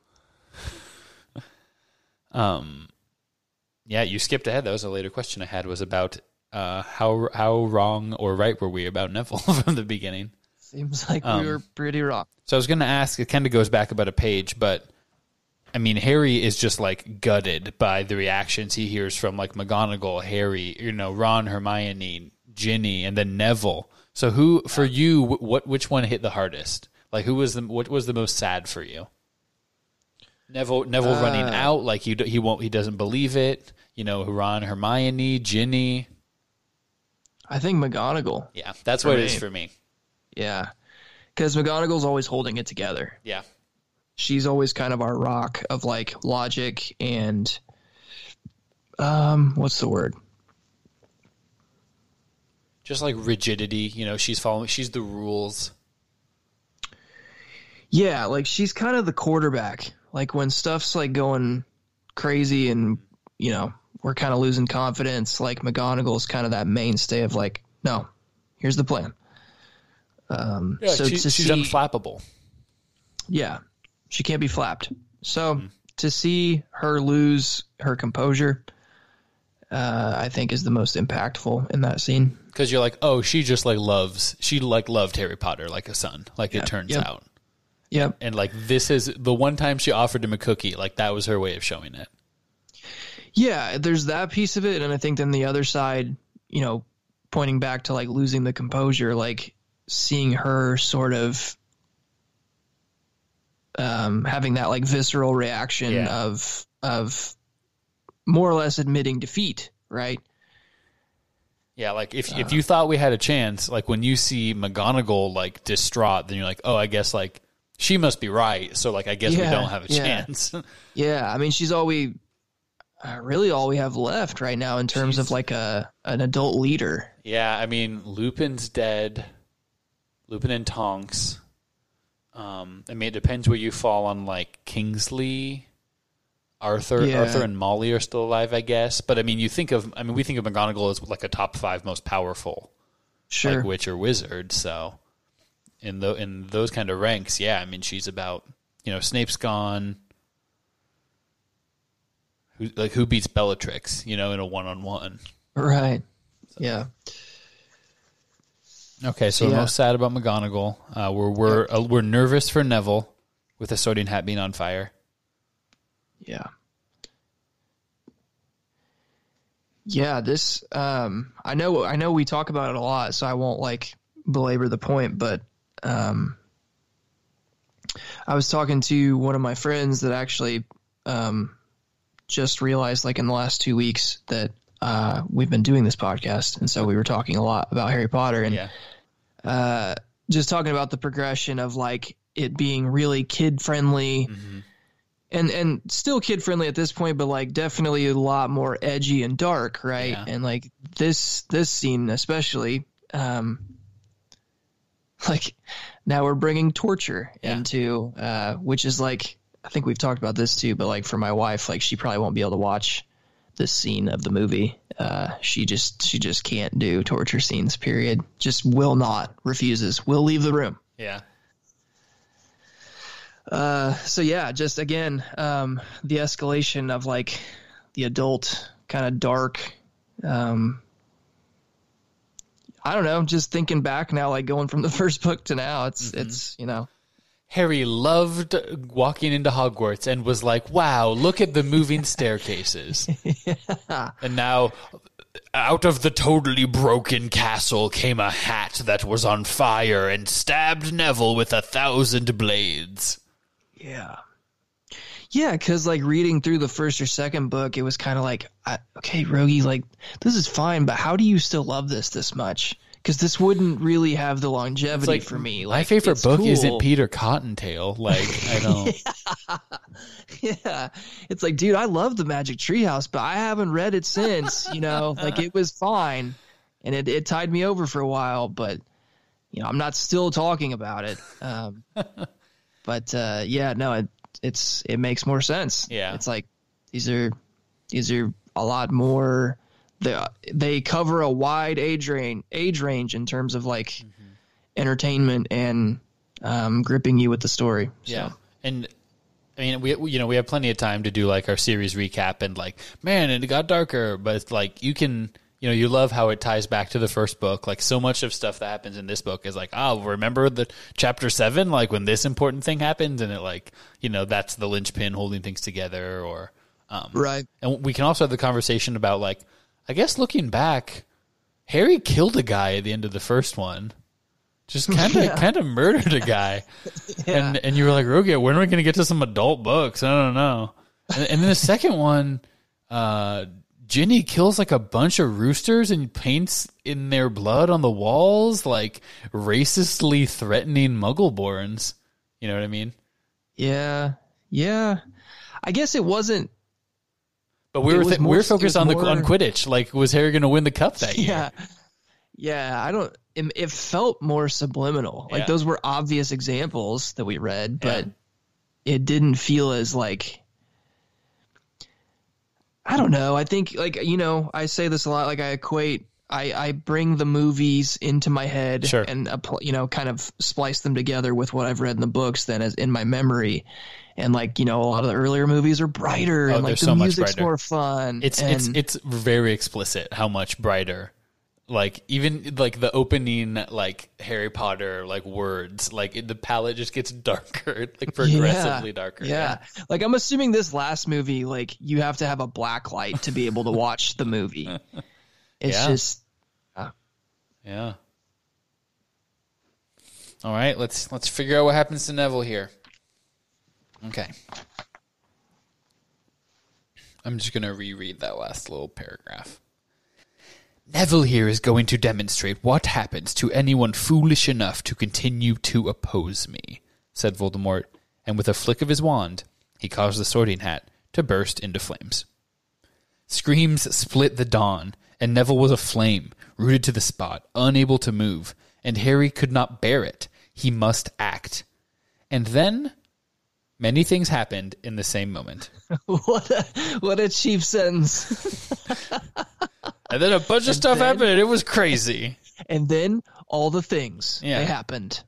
Yeah, you skipped ahead. That was a later question I had, was about how wrong or right were we about Neville from the beginning. Seems like we were pretty wrong. So I was going to ask, it kind of goes back about a page, but I mean, Harry is just like gutted by the reactions he hears from like McGonagall, Harry, Ron, Hermione, Ginny, and then Neville. So who, for you, which one hit the hardest? Like, what was the most sad for you? Neville running out, like he doesn't believe it. Ron, Hermione, Ginny. I think McGonagall. Yeah, that's what it is for me. Yeah, because McGonagall's always holding it together. Yeah. She's always kind of our rock of like logic and what's the word? Just like rigidity, she's the rules. Yeah, like she's kind of the quarterback. Like when stuff's like going crazy and, we're kind of losing confidence, like McGonagall's kind of that mainstay of like, no, here's the plan. She's unflappable. Yeah. She can't be flapped. So to see her lose her composure, I think is the most impactful in that scene. Because you're like, oh, she just like loved Harry Potter like a son, like it turns out. Yep. And like this is the one time she offered him a cookie, like that was her way of showing it. Yeah, there's that piece of it, and I think then the other side, pointing back to like losing the composure, like seeing her sort of having that like visceral reaction of more or less admitting defeat, right? Yeah, like if you thought we had a chance, like when you see McGonagall like distraught, then you're like, oh, I guess like she must be right. So like I guess we don't have a chance. Yeah, I mean she's all we have left right now in terms of like an adult leader. Yeah, I mean Lupin's dead. Lupin and Tonks. I mean, it depends where you fall on like Kingsley, Arthur and Molly are still alive, I guess. But I mean, we think of McGonagall as like a top 5 most powerful, like witch or wizard. So in those kind of ranks, yeah, I mean, she's about Snape's gone. Who beats Bellatrix? In a 1-on-1, right? So. Yeah. Okay, so most sad about McGonagall. We're nervous for Neville with the sorting hat being on fire. Yeah. Yeah, this I know we talk about it a lot, so I won't like belabor the point, but I was talking to one of my friends that actually just realized like in the last 2 weeks that we've been doing this podcast, and so we were talking a lot about Harry Potter and just talking about the progression of like it being really kid friendly and still kid friendly at this point, but like definitely a lot more edgy and dark, right? Yeah. And like this scene especially, like now we're bringing torture into which is like, I think we've talked about this too, but like for my wife, like she probably won't be able to watch this scene of the movie. She just can't do torture scenes, period. Just will not, refuses, will leave the room. Yeah. So yeah, just again, the escalation of like the adult kind of dark, I don't know, just thinking back now, like going from the first book to now, it's, Harry loved walking into Hogwarts and was like, wow, look at the moving staircases. Yeah. And now out of the totally broken castle came a hat that was on fire and stabbed Neville with 1,000 blades. Yeah. Yeah, because like reading through the first or second book, it was kind of like, okay, Rogie, like this is fine, but how do you still love this much? Because this wouldn't really have the longevity for me. Like, my favorite book isn't Peter Cottontail. Like, I don't. Yeah. It's like, dude, I love the Magic Treehouse, but I haven't read it since, like it was fine. And it tied me over for a while, but, I'm not still talking about it. But it makes more sense. Yeah. It's like, these are a lot more. They cover a wide age range in terms of like entertainment and gripping you with the story. So. Yeah, And I mean, we have plenty of time to do like our series recap and like, man, and it got darker, but it's like you can, you love how it ties back to the first book. Like so much of stuff that happens in this book is like, remember the chapter 7, like when this important thing happened, and it like, that's the linchpin holding things together, or right. And we can also have the conversation about like, I guess looking back, Harry killed a guy at the end of the first one. Just kind of murdered a guy. Yeah. And you were like, Rogia, when are we going to get to some adult books? I don't know. And then the second one, Ginny kills like a bunch of roosters and paints in their blood on the walls, like racistly threatening Muggleborns. You know what I mean? Yeah. Yeah. I guess it wasn't. But we were focused on Quidditch. Like, was Harry going to win the cup that year? Yeah. Yeah. It felt more subliminal. Like those were obvious examples that we read, but it didn't feel as like, I don't know. I think like, I say this a lot, like I bring the movies into my head sure. and, kind of splice them together with what I've read in the books then as in my memory. And like, a lot of the earlier movies are brighter and like the music's more fun. It's very explicit how much brighter. Like even like the opening, like Harry Potter, like words, like the palette just gets darker, like progressively darker. Yeah. Like I'm assuming this last movie, like you have to have a black light to be able to watch the movie. It's just, yeah. All right, let's figure out what happens to Neville here. Okay. I'm just gonna reread that last little paragraph. Neville here is going to demonstrate what happens to anyone foolish enough to continue to oppose me, said Voldemort, and with a flick of his wand, he caused the Sorting Hat to burst into flames. Screams split the dawn, and Neville was aflame, rooted to the spot, unable to move, and Harry could not bear it. He must act. And then many things happened in the same moment. What a cheap sentence. And then a bunch of stuff happened, and it was crazy. And then all the things they happened.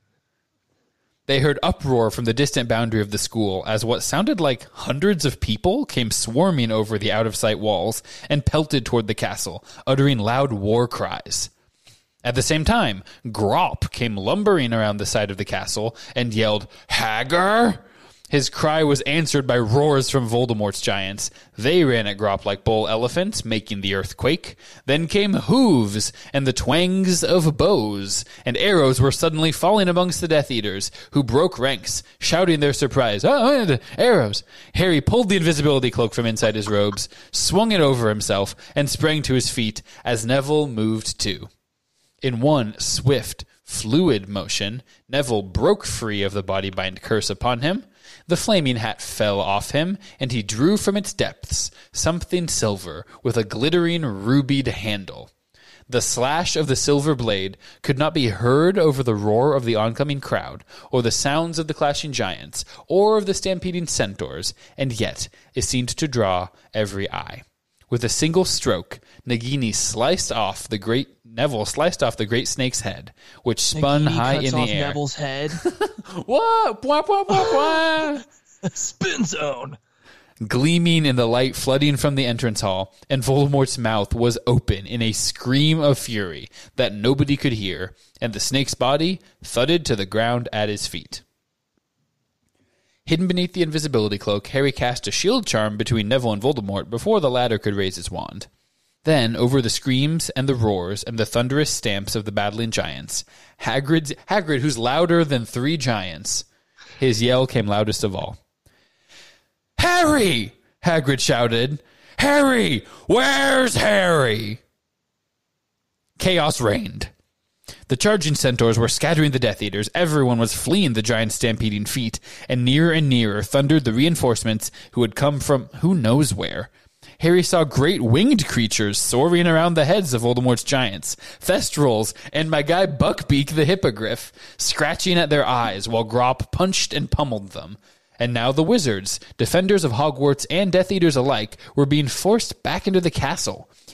They heard uproar from the distant boundary of the school as what sounded like hundreds of people came swarming over the out-of-sight walls and pelted toward the castle, uttering loud war cries. At the same time, Grop came lumbering around the side of the castle and yelled, "Haggar!" His cry was answered by roars from Voldemort's giants. They ran at Grop like bull elephants, making the earth quake. Then came hooves and the twangs of bows, and arrows were suddenly falling amongst the Death Eaters, who broke ranks, shouting their surprise. "Oh, arrows!" Harry pulled the invisibility cloak from inside his robes, swung it over himself, and sprang to his feet as Neville moved too. In one swift, fluid motion, Neville broke free of the body-bind curse upon him. The flaming hat fell off him, and he drew from its depths something silver with a glittering rubied handle. The slash of the silver blade could not be heard over the roar of the oncoming crowd, or the sounds of the clashing giants, or of the stampeding centaurs, and yet it seemed to draw every eye. With a single stroke, Neville sliced off the great snake's head, which spun high in the air. Neville's head. What? Bwah, bwah, bwah, bwah. Spin zone. Gleaming in the light flooding from the entrance hall, and Voldemort's mouth was open in a scream of fury that nobody could hear, and the snake's body thudded to the ground at his feet. Hidden beneath the invisibility cloak, Harry cast a shield charm between Neville and Voldemort before the latter could raise his wand. Then, over the screams and the roars and the thunderous stamps of the battling giants, Hagrid, who's louder than 3 giants, his yell came loudest of all. "Harry!" Hagrid shouted. "Harry! Where's Harry?" Chaos reigned. The charging centaurs were scattering the Death Eaters, everyone was fleeing the giant stampeding feet, and nearer thundered the reinforcements who had come from who knows where. Harry saw great winged creatures soaring around the heads of Voldemort's giants, Thestrals and my guy Buckbeak the Hippogriff, scratching at their eyes while Grop punched and pummeled them. And now the wizards, defenders of Hogwarts and Death Eaters alike, were being forced back into the castle.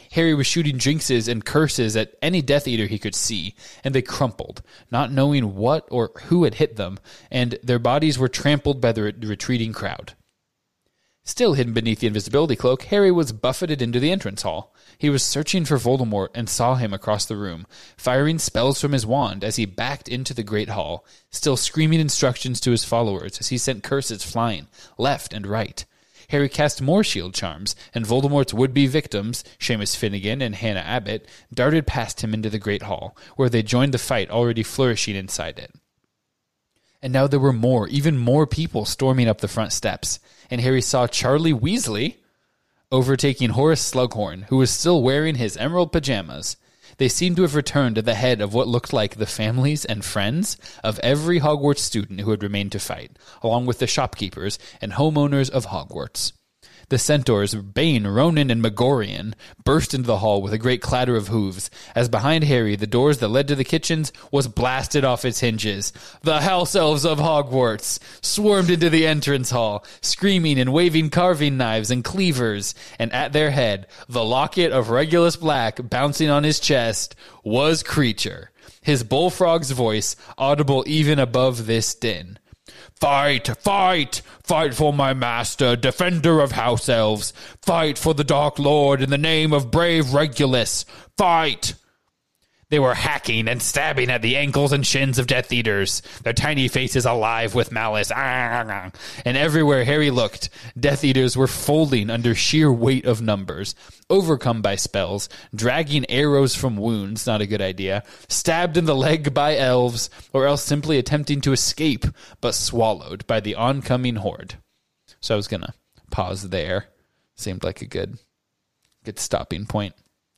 Harry was shooting jinxes and curses at any Death Eater he could see, and they crumpled, not knowing what or who had hit them, and their bodies were trampled by the retreating crowd. Still hidden beneath the invisibility cloak, Harry was buffeted into the entrance hall. He was searching for Voldemort and saw him across the room, firing spells from his wand as he backed into the great hall, still screaming instructions to his followers as he sent curses flying left and right. Harry cast more shield charms, and Voldemort's would-be victims, Seamus Finnegan and Hannah Abbott, darted past him into the great hall, where they joined the fight already flourishing inside it. And now there were more, even more people storming up the front steps, and Harry saw Charlie Weasley overtaking Horace Slughorn, who was still wearing his emerald pajamas. They seemed to have returned at the head of what looked like the families and friends of every Hogwarts student who had remained to fight, along with the shopkeepers and homeowners of Hogwarts. The centaurs, Bane, Ronan, and Megorian, burst into the hall with a great clatter of hooves, as behind Harry the doors that led to the kitchens was blasted off its hinges. The house elves of Hogwarts swarmed into the entrance hall, screaming and waving carving knives and cleavers, and at their head, the locket of Regulus Black bouncing on his chest, was Kreacher, his bullfrog's voice audible even above this din. Fight, fight, fight for my master, defender of house elves. Fight for the Dark Lord in the name of brave Regulus. Fight! They were hacking and stabbing at the ankles and shins of Death Eaters, their tiny faces alive with malice. And everywhere Harry looked, Death Eaters were folding under sheer weight of numbers, overcome by spells, dragging arrows from wounds, not a good idea, stabbed in the leg by elves, or else simply attempting to escape, but swallowed by the oncoming horde. So I was going to pause there. Seemed like a good stopping point.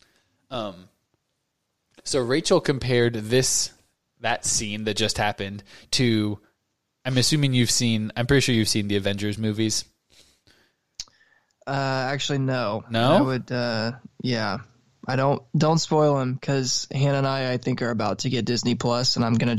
So Rachel compared that scene that just happened to, I'm pretty sure you've seen the Avengers movies. Actually, no. No? I would, yeah. I don't spoil them, because Hannah and I think, are about to get Disney Plus, and I'm just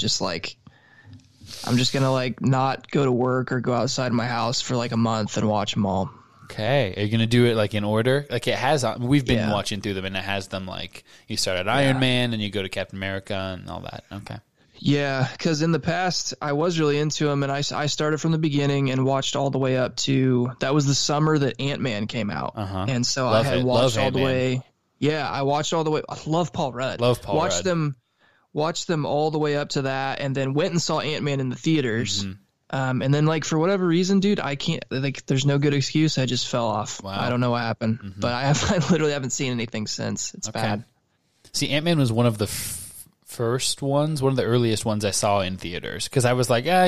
gonna not go to work or go outside my house for a month and watch them all. Okay. Are you going to do it in order? It has, we've been watching through them, and it has them you start at Iron Man and you go to Captain America and all that. Okay. Yeah, because in the past I was really into them, and I started from the beginning and watched all the way up to, that was the summer that Ant-Man came out. Uh-huh. And so I had watched all the way. Yeah, I watched all the way. I love Paul Rudd. Watched them all the way up to that, and then went and saw Ant-Man in the theaters. Mm-hmm. And then for whatever reason, dude, I can't, there's no good excuse. I just fell off. Wow. I don't know what happened, but I literally haven't seen anything since. It's bad. See, Ant-Man was one of the first ones, one of the earliest ones I saw in theaters. Cause I was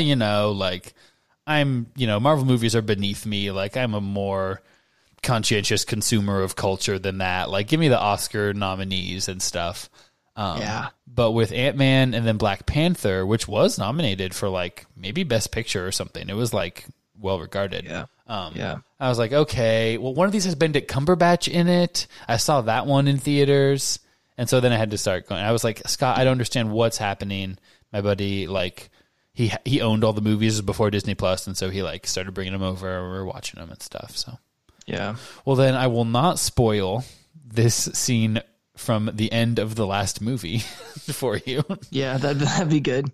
Marvel movies are beneath me. I'm a more conscientious consumer of culture than that. Give me the Oscar nominees and stuff. Yeah. But with Ant-Man and then Black Panther, which was nominated for maybe Best Picture or something, it was well regarded. Yeah. I was okay, well, one of these has Benedict Cumberbatch in it. I saw that one in theaters. And so then I had to start going. I was Scott, I don't understand what's happening. My buddy, he owned all the movies before Disney Plus. And so he started bringing them over, and we were watching them and stuff. So, yeah. Well, then I will not spoil this scene from the end of the last movie for you. Yeah, that'd be good.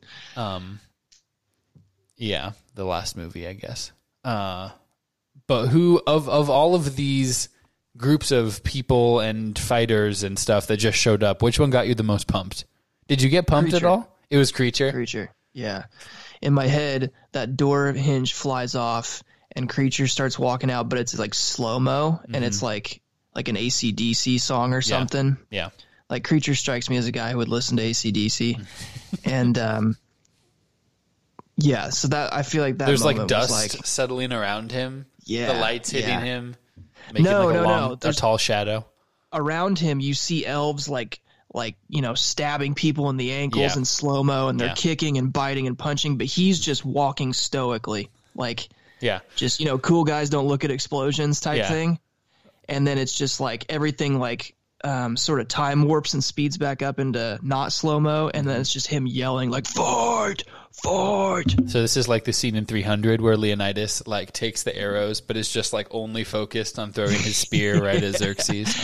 Yeah, the last movie, I guess. But who of all of these groups of people and fighters and stuff that just showed up, which one got you the most pumped? Did you get pumped at all? It was Kreacher. Kreacher. Yeah. In my head, that door hinge flies off and Kreacher starts walking out, but it's slow-mo, and it's an AC/DC song or something. Yeah. Kreacher strikes me as a guy who would listen to AC/DC. And yeah, so that, I feel that there's moment dust settling around him. Yeah. The lights hitting him, making a tall shadow. Around him you see elves stabbing people in the ankles in slow-mo, and they're kicking and biting and punching, but he's just walking stoically. Just, cool guys don't look at explosions type thing. And then it's just everything sort of time warps and speeds back up into not slow-mo, and then it's just him yelling fight, fight. So this is the scene in 300 where Leonidas takes the arrows, but is just only focused on throwing his spear right at Xerxes. Okay.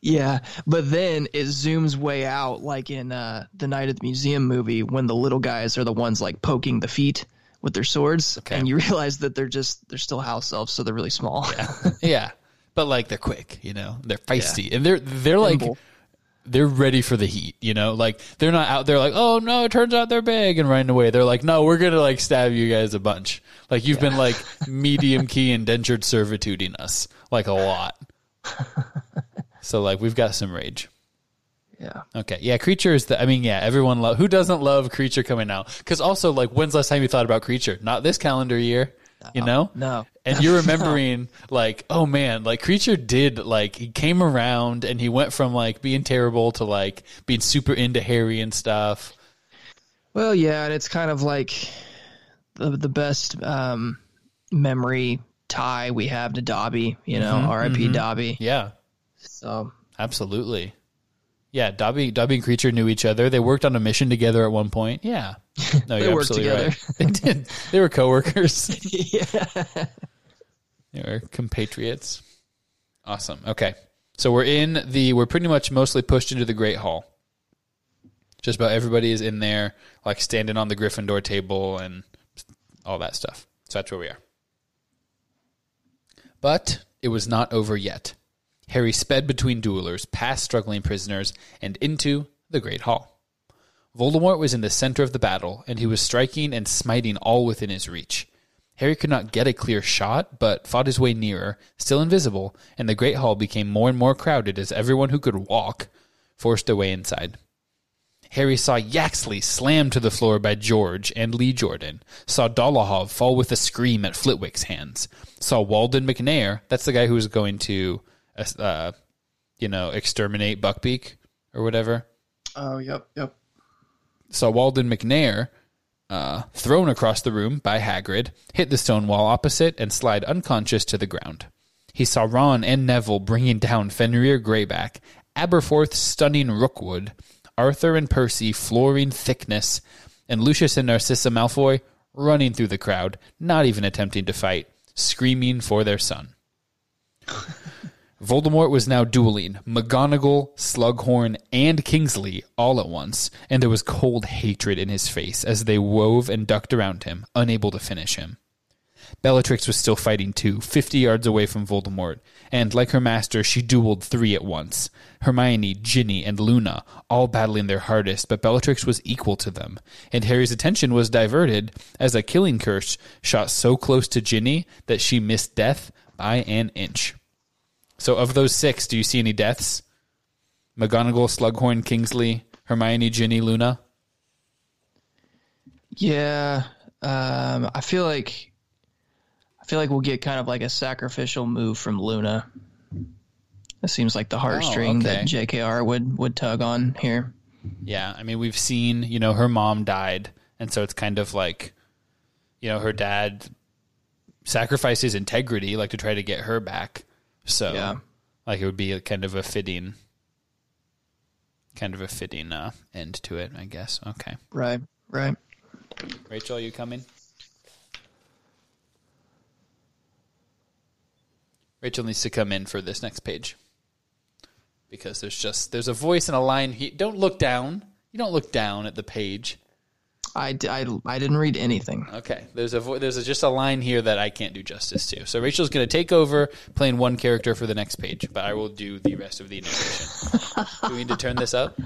Yeah, but then it zooms way out, like in the Night at the Museum movie, when the little guys are the ones like poking the feet with their swords, and you realize that they're still house elves, so they're really small. Yeah, but like they're quick, they're feisty, and they're like they're ready for the heat, like they're not out there like, oh no, it turns out they're big and running away. They're like, no, we're gonna like stab you guys a bunch. Like you've been like medium key indentured servituding us like a lot. So like we've got some rage. Yeah. Okay. Yeah. Creature is everyone who doesn't love Creature coming out? Because also like when's the last time you thought about Creature? Not this calendar year, No. And you're remembering like, oh man, like Creature did like, he came around and he went from like being terrible to like being super into Harry and stuff. Well, yeah. And it's kind of like the best memory tie we have to Dobby, R.I.P. Dobby. Yeah. So absolutely. Yeah, Dobby and Creature knew each other. They worked on a mission together at one point. Yeah. No, they worked together. Right. They did. They were coworkers. Yeah. They were compatriots. Awesome. Okay. So we're pretty much mostly pushed into the Great Hall. Just about everybody is in there, like standing on the Gryffindor table and all that stuff. So that's where we are. But it was not over yet. Harry sped between duelers, past struggling prisoners, and into the Great Hall. Voldemort was in the center of the battle, and he was striking and smiting all within his reach. Harry could not get a clear shot, but fought his way nearer, still invisible, and the Great Hall became more and more crowded as everyone who could walk forced their way inside. Harry saw Yaxley slammed to the floor by George and Lee Jordan, saw Dolohov fall with a scream at Flitwick's hands, saw Walden McNair, that's the guy who was going to exterminate Buckbeak or whatever. Oh, yep. Saw Walden McNair thrown across the room by Hagrid, hit the stone wall opposite, and slide unconscious to the ground. He saw Ron and Neville bringing down Fenrir Greyback, Aberforth stunning Rookwood, Arthur and Percy flooring Thickness, and Lucius and Narcissa Malfoy running through the crowd, not even attempting to fight, screaming for their son. Voldemort was now dueling McGonagall, Slughorn, and Kingsley all at once, and there was cold hatred in his face as they wove and ducked around him, unable to finish him. Bellatrix was still fighting too, 50 yards away from Voldemort, and like her master, she dueled 3 at once. Hermione, Ginny, and Luna, all battling their hardest, but Bellatrix was equal to them, and Harry's attention was diverted as a killing curse shot so close to Ginny that she missed death by an inch. So of those 6, do you see any deaths? McGonagall, Slughorn, Kingsley, Hermione, Ginny, Luna? Yeah, I feel like we'll get kind of like a sacrificial move from Luna. It seems like the heartstring that JKR would tug on here. Yeah, I mean, we've seen, her mom died, and so it's kind of like, her dad sacrificed his integrity, like to try to get her back. So, like, it would be kind of a fitting end to it, I guess. Okay. Right. Rachel, are you coming? Rachel needs to come in for this next page because there's a voice and a line. Don't look down. You don't look down at the page. I didn't read anything. Okay. There's just a line here that I can't do justice to. So Rachel's going to take over playing one character for the next page, but I will do the rest of the narration. Do we need to turn this up?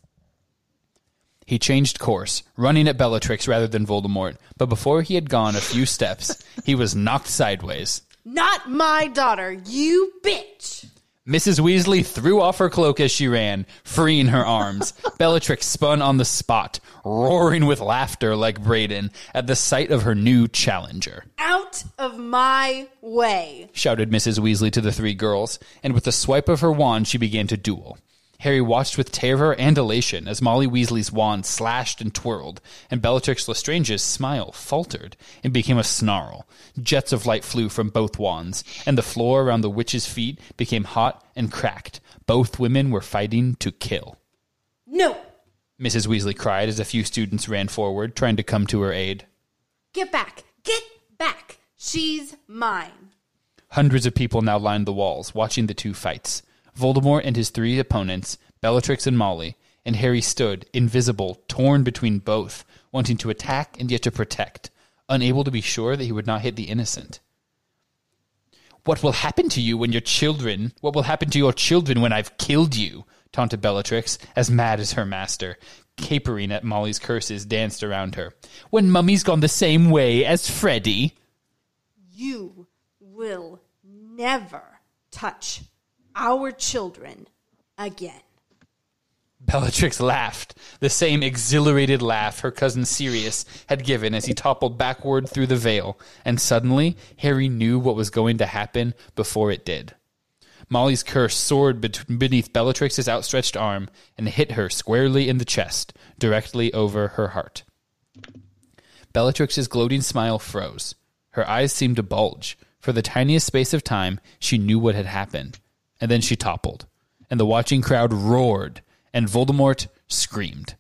He changed course, running at Bellatrix rather than Voldemort, but before he had gone a few steps, he was knocked sideways. Not my daughter, you bitch! Mrs. Weasley threw off her cloak as she ran, freeing her arms. Bellatrix spun on the spot, roaring with laughter like Brayden at the sight of her new challenger. Out of my way! Shouted Mrs. Weasley to the 3 girls, and with a swipe of her wand she began to duel. Harry watched with terror and elation as Molly Weasley's wand slashed and twirled, and Bellatrix Lestrange's smile faltered and became a snarl. Jets of light flew from both wands, and the floor around the witch's feet became hot and cracked. Both women were fighting to kill. No! Mrs. Weasley cried as a few students ran forward, trying to come to her aid. Get back! Get back! She's mine. Hundreds of people now lined the walls, watching the 2 fights. Voldemort and his three opponents, Bellatrix and Molly, and Harry stood, invisible, torn between both, wanting to attack and yet to protect, unable to be sure that he would not hit the innocent. What will happen to you when your children... What will happen to your children when I've killed you? Taunted Bellatrix, as mad as her master, capering at Molly's curses danced around her. When Mummy's gone the same way as Freddy. You will never touch our children again. Bellatrix laughed, the same exhilarated laugh her cousin Sirius had given as he toppled backward through the veil, and suddenly Harry knew what was going to happen before it did. Molly's curse soared beneath Bellatrix's outstretched arm and hit her squarely in the chest, directly over her heart. Bellatrix's gloating smile froze. Her eyes seemed to bulge. For the tiniest space of time, she knew what had happened. And then she toppled, and the watching crowd roared, and Voldemort screamed.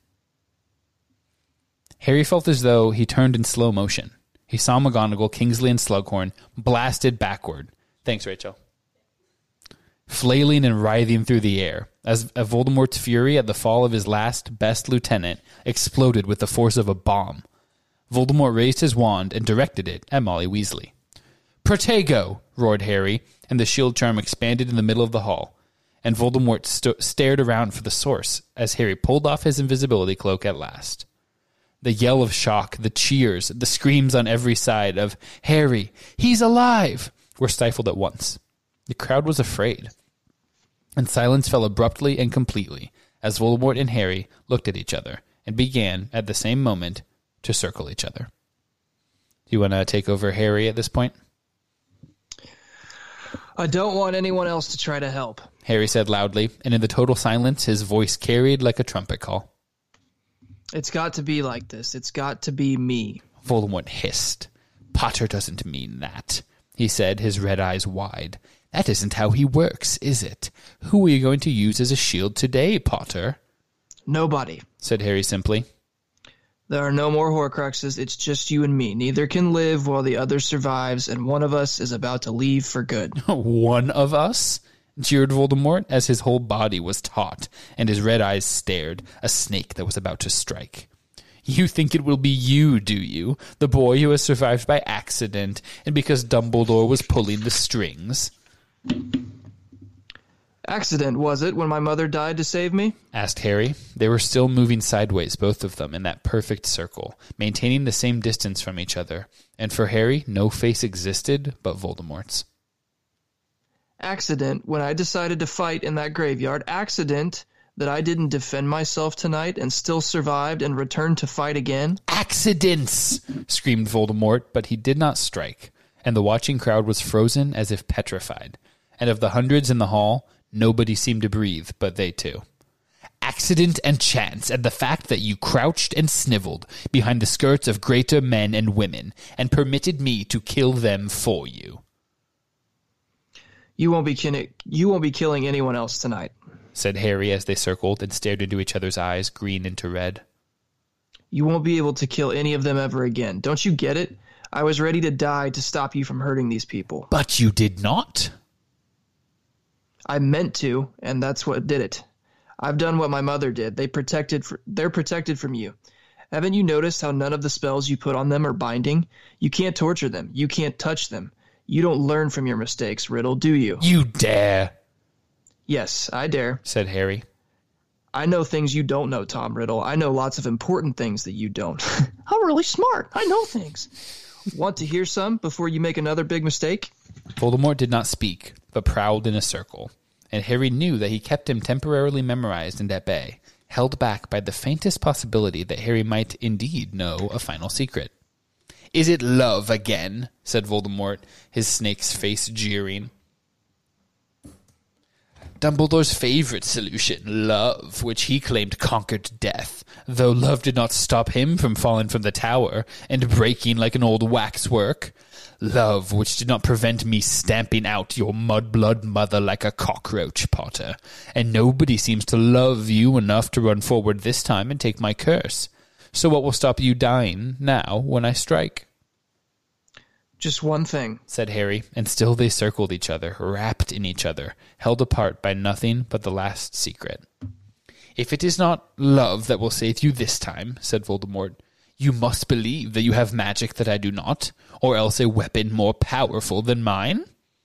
Harry felt as though he turned in slow motion. He saw McGonagall, Kingsley, and Slughorn blasted backward. Thanks, Rachel. Flailing and writhing through the air, as Voldemort's fury at the fall of his last best lieutenant exploded with the force of a bomb. Voldemort raised his wand and directed it at Molly Weasley. Protego! Roared Harry, and the shield charm expanded in the middle of the hall. And Voldemort stared around for the source as Harry pulled off his invisibility cloak at last. The yell of shock, the cheers, the screams on every side of, Harry, he's alive, were stifled at once. The crowd was afraid. And silence fell abruptly and completely as Voldemort and Harry looked at each other and began, at the same moment, to circle each other. Do you want to take over Harry at this point? I don't want anyone else to try to help, Harry said loudly, and in the total silence his voice carried like a trumpet call. It's got to be like this. It's got to be me. Voldemort hissed. Potter doesn't mean that, he said, his red eyes wide. That isn't how he works, is it? Who are you going to use as a shield today, Potter? Nobody, said Harry simply. There are no more Horcruxes. It's just you and me. Neither can live while the other survives, and one of us is about to leave for good. One of us? Jeered Voldemort as his whole body was taut and his red eyes stared, a snake that was about to strike. You think it will be you, do you? The boy who has survived by accident and because Dumbledore was pulling the strings? Accident, was it, when my mother died to save me? Asked Harry. They were still moving sideways, both of them, in that perfect circle, maintaining the same distance from each other. And for Harry, no face existed but Voldemort's. Accident, when I decided to fight in that graveyard. Accident that I didn't defend myself tonight and still survived and returned to fight again. Accidents! Screamed Voldemort, but he did not strike, and the watching crowd was frozen as if petrified. And of the hundreds in the hall, nobody seemed to breathe, but they too. Accident and chance, and the fact that you crouched and sniveled behind the skirts of greater men and women, and permitted me to kill them for you. You won't be killing anyone else tonight, said Harry as they circled and stared into each other's eyes, green into red. You won't be able to kill any of them ever again. Don't you get it? I was ready to die to stop you from hurting these people. But you did not. I meant to, and that's what did it. I've done what my mother did. They're protected from you. Haven't you noticed how none of the spells you put on them are binding? You can't torture them. You can't touch them. You don't learn from your mistakes, Riddle, do you? You dare. Yes, I dare, said Harry. I know things you don't know, Tom Riddle. I know lots of important things that you don't. I'm really smart. I know things. Want to hear some before you make another big mistake? Voldemort did not speak, but prowled in a circle, and Harry knew that he kept him temporarily memorized and at bay, held back by the faintest possibility that Harry might indeed know a final secret. Is it love again? Said Voldemort, his snake's face jeering. Dumbledore's favorite solution, love, which he claimed conquered death, though love did not stop him from falling from the tower and breaking like an old waxwork. Love, which did not prevent me stamping out your mudblood mother like a cockroach, Potter. And nobody seems to love you enough to run forward this time and take my curse. So what will stop you dying now when I strike? Just one thing, said Harry, and still they circled each other, wrapped in each other, held apart by nothing but the last secret. If it is not love that will save you this time, said Voldemort, you must believe that you have magic that I do not, or else a weapon more powerful than mine.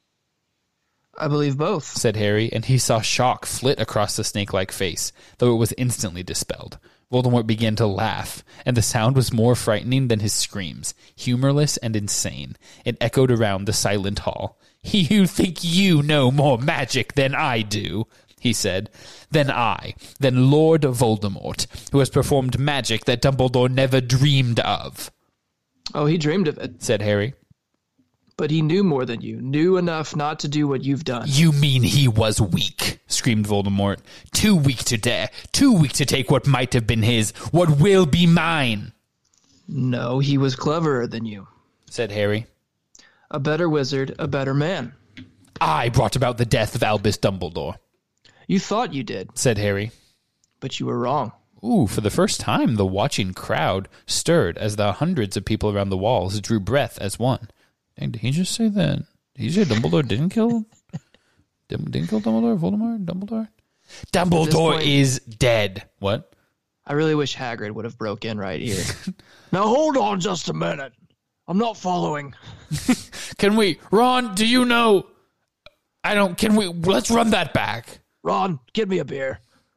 I believe both, said Harry, and he saw shock flit across the snake-like face, though it was instantly dispelled. Voldemort began to laugh, and the sound was more frightening than his screams, humorless and insane. It echoed around the silent hall. You think you know more magic than I do, he said. Than Lord Voldemort, who has performed magic that Dumbledore never dreamed of. Oh, he dreamed of it, said Harry. But he knew more than you, knew enough not to do what you've done. You mean he was weak, screamed Voldemort. Too weak to dare, too weak to take what might have been his, what will be mine. No, he was cleverer than you, said Harry. A better wizard, a better man. I brought about the death of Albus Dumbledore. You thought you did, said Harry. But you were wrong. Ooh, for the first time, the watching crowd stirred as the hundreds of people around the walls drew breath as one. Dang, did he just say that? Did he say Dumbledore didn't kill Dumbledore? Voldemort? Dumbledore? Dumbledore is dead. What? I really wish Hagrid would have broke in right here. Now hold on just a minute. I'm not following. Ron, do you know? Let's run that back. Ron, give me a beer.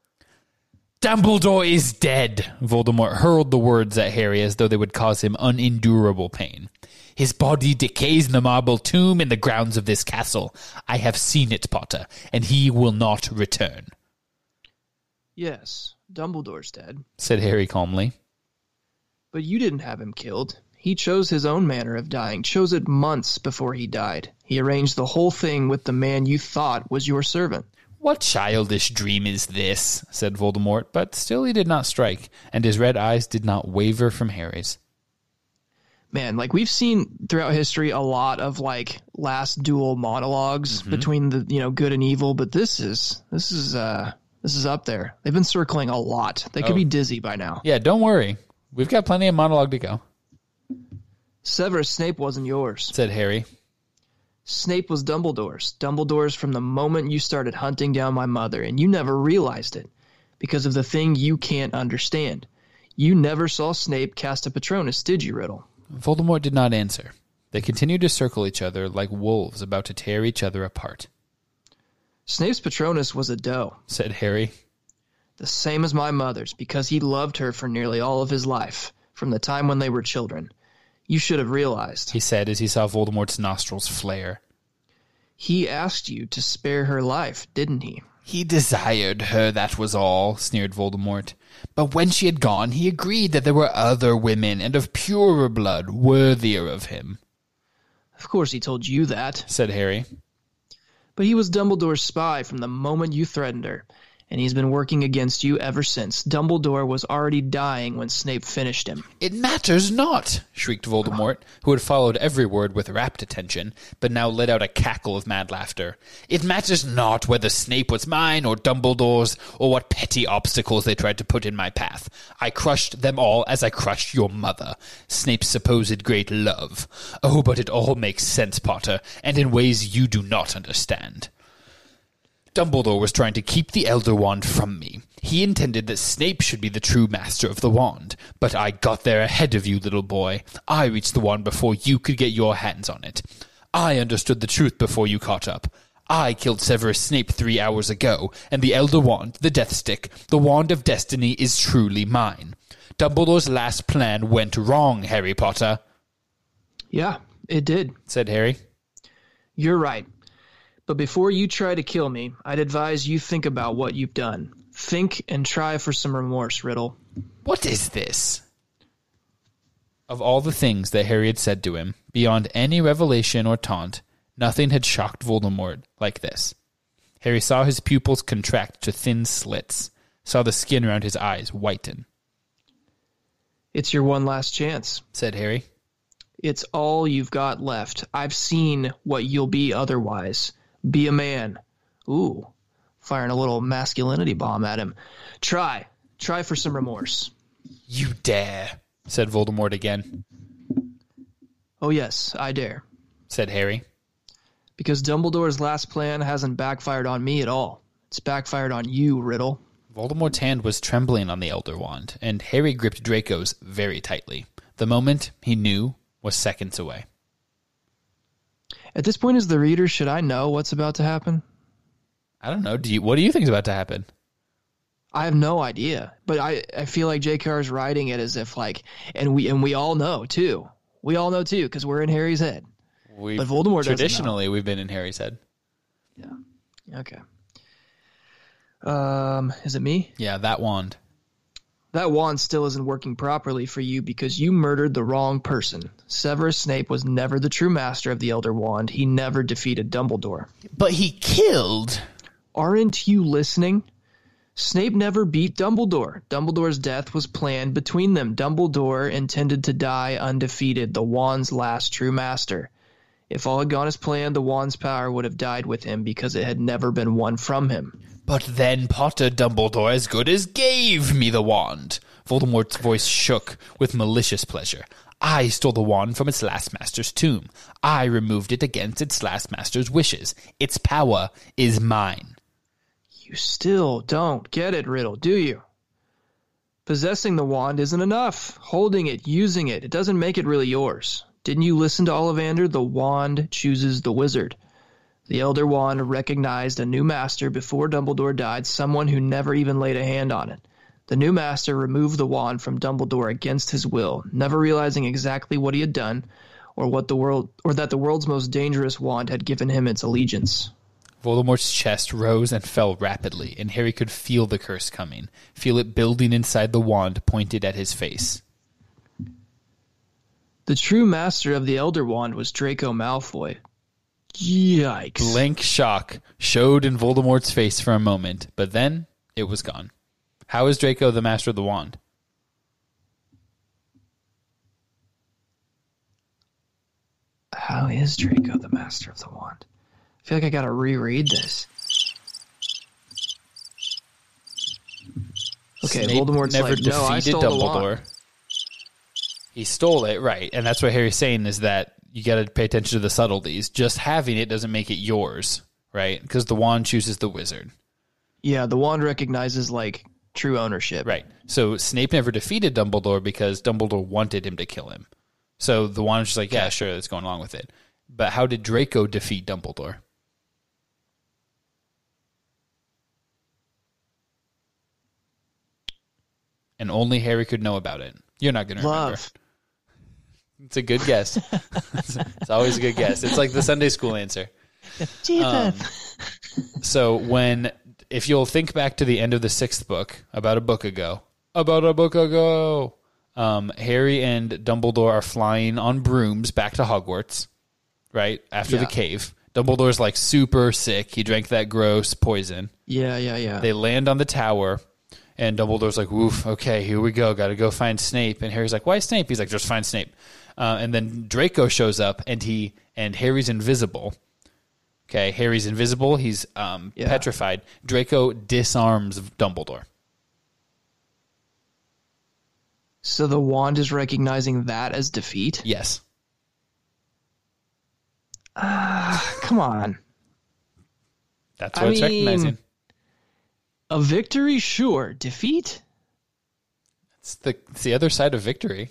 Dumbledore is dead. Voldemort hurled the words at Harry as though they would cause him unendurable pain. His body decays in the marble tomb in the grounds of this castle. I have seen it, Potter, and he will not return. Yes, Dumbledore's dead, said Harry calmly. But you didn't have him killed. He chose his own manner of dying, chose it months before he died. He arranged the whole thing with the man you thought was your servant. What childish dream is this? Said Voldemort, but still he did not strike, and his red eyes did not waver from Harry's. Man, like we've seen throughout history a lot of like last duel monologues between the good and evil, but this is up there. They've been circling a lot. They could be dizzy by now. Yeah, don't worry. We've got plenty of monologue to go. Severus Snape wasn't yours, said Harry. Snape was Dumbledore's. Dumbledore's from the moment you started hunting down my mother, and you never realized it because of the thing you can't understand. You never saw Snape cast a Patronus, did you, Riddle? Voldemort did not answer. They continued to circle each other like wolves about to tear each other apart. Snape's Patronus was a doe, said Harry. The same as my mother's, because he loved her for nearly all of his life, from the time when they were children. You should have realized, he said as he saw Voldemort's nostrils flare. He asked you to spare her life, didn't he? He desired her, that was all, sneered Voldemort. But when she had gone, he agreed that there were other women and of purer blood worthier of him. Of course he told you that, said Harry. But he was Dumbledore's spy from the moment you threatened her, and he's been working against you ever since. Dumbledore was already dying when Snape finished him. It matters not, shrieked Voldemort, who had followed every word with rapt attention, but now let out a cackle of mad laughter. It matters not whether Snape was mine or Dumbledore's, or what petty obstacles they tried to put in my path. I crushed them all as I crushed your mother, Snape's supposed great love. Oh, but it all makes sense, Potter, and in ways you do not understand. Dumbledore was trying to keep the Elder Wand from me. He intended that Snape should be the true master of the wand. But I got there ahead of you, little boy. I reached the wand before you could get your hands on it. I understood the truth before you caught up. I killed Severus Snape 3 hours ago, and the Elder Wand, the Death Stick, the Wand of Destiny is truly mine. Dumbledore's last plan went wrong, Harry Potter. Yeah, it did, said Harry. You're right. But before you try to kill me, I'd advise you think about what you've done. Think and try for some remorse, Riddle. What is this? Of all the things that Harry had said to him, beyond any revelation or taunt, nothing had shocked Voldemort like this. Harry saw his pupils contract to thin slits, saw the skin around his eyes whiten. It's your one last chance, said Harry. It's all you've got left. I've seen what you'll be otherwise. Be a man. Ooh, firing a little masculinity bomb at him. Try for some remorse. You dare, said Voldemort again. Oh yes, I dare. said Harry. Because Dumbledore's last plan hasn't backfired on me at all. It's backfired on you, Riddle. Voldemort's hand was trembling on the Elder Wand, and Harry gripped Draco's very tightly. The moment, he knew, was seconds away. At this point, as the reader, should I know what's about to happen? I don't know. What do you think is about to happen? I have no idea, but I feel like J.K.R. is writing it as if like, and we all know too. We all know too because we're in Harry's head. But Voldemort traditionally we've been in Harry's head. Yeah. Okay. Is it me? Yeah, that wand. That wand still isn't working properly for you because you murdered the wrong person. Severus Snape was never the true master of the Elder Wand. He never defeated Dumbledore. But he killed. Aren't you listening? Snape never beat Dumbledore. Dumbledore's death was planned between them. Dumbledore intended to die undefeated, the wand's last true master. If all had gone as planned, the wand's power would have died with him because it had never been won from him. But then Potter Dumbledore as good as gave me the wand. Voldemort's voice shook with malicious pleasure. I stole the wand from its last master's tomb. I removed it against its last master's wishes. Its power is mine. You still don't get it, Riddle, do you? Possessing the wand isn't enough. Holding it, using it, it doesn't make it really yours. Didn't you listen to Ollivander? The wand chooses the wizard. The Elder Wand recognized a new master before Dumbledore died, someone who never even laid a hand on it. The new master removed the wand from Dumbledore against his will, never realizing exactly what he had done, or that the world's most dangerous wand had given him its allegiance. Voldemort's chest rose and fell rapidly, and Harry could feel the curse coming, feel it building inside the wand pointed at his face. The true master of the Elder Wand was Draco Malfoy. Yikes. Blank shock showed in Voldemort's face for a moment, but then it was gone. How is Draco the master of the wand? How is Draco the master of the wand? I feel like I gotta reread this. Okay, Snape Voldemort's never like, no, I stole Dumbledore. The wand. He stole it, right. And that's what Harry's saying is that you got to pay attention to the subtleties. Just having it doesn't make it yours, right? Because the wand chooses the wizard. Yeah, the wand recognizes, like, true ownership. Right. So Snape never defeated Dumbledore because Dumbledore wanted him to kill him. So the wand was just like, yeah, sure, that's going along with it. But how did Draco defeat Dumbledore? And only Harry could know about it. You're not going to remember. Love. It's a good guess. It's always a good guess. It's like the Sunday school answer. So if you'll think back to the end of the 6th book, about a book ago, Harry and Dumbledore are flying on brooms back to Hogwarts, right? After the cave. Dumbledore's like super sick. He drank that gross poison. Yeah. They land on the tower. And Dumbledore's like, woof, okay, here we go. Got to go find Snape. And Harry's like, why Snape? He's like, just find Snape. And then Draco shows up, and Harry's invisible. Okay, Harry's invisible. He's petrified. Draco disarms Dumbledore. So the wand is recognizing that as defeat? Yes. Come on. That's what it's recognizing. A victory, sure. Defeat? It's the other side of victory.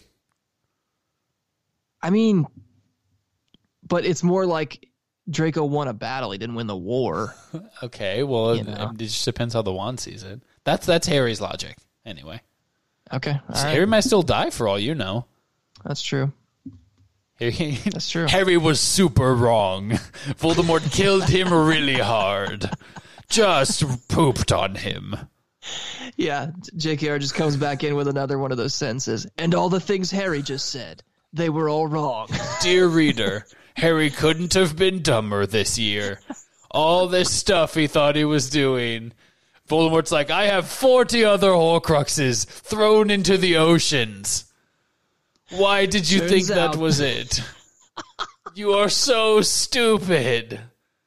I mean, but it's more like Draco won a battle. He didn't win the war. Okay, well, it just depends how the wand sees it. That's Harry's logic, anyway. Okay, all right. Harry might still die for all you know. That's true. That's true. Harry was super wrong. Voldemort killed him really hard. Just pooped on him. Yeah, JKR just comes back in with another one of those sentences. And all the things Harry just said, they were all wrong. Dear reader, Harry couldn't have been dumber this year. All this stuff he thought he was doing. Voldemort's like, I have 40 other Horcruxes thrown into the oceans. Why did you think that was it? You are so stupid.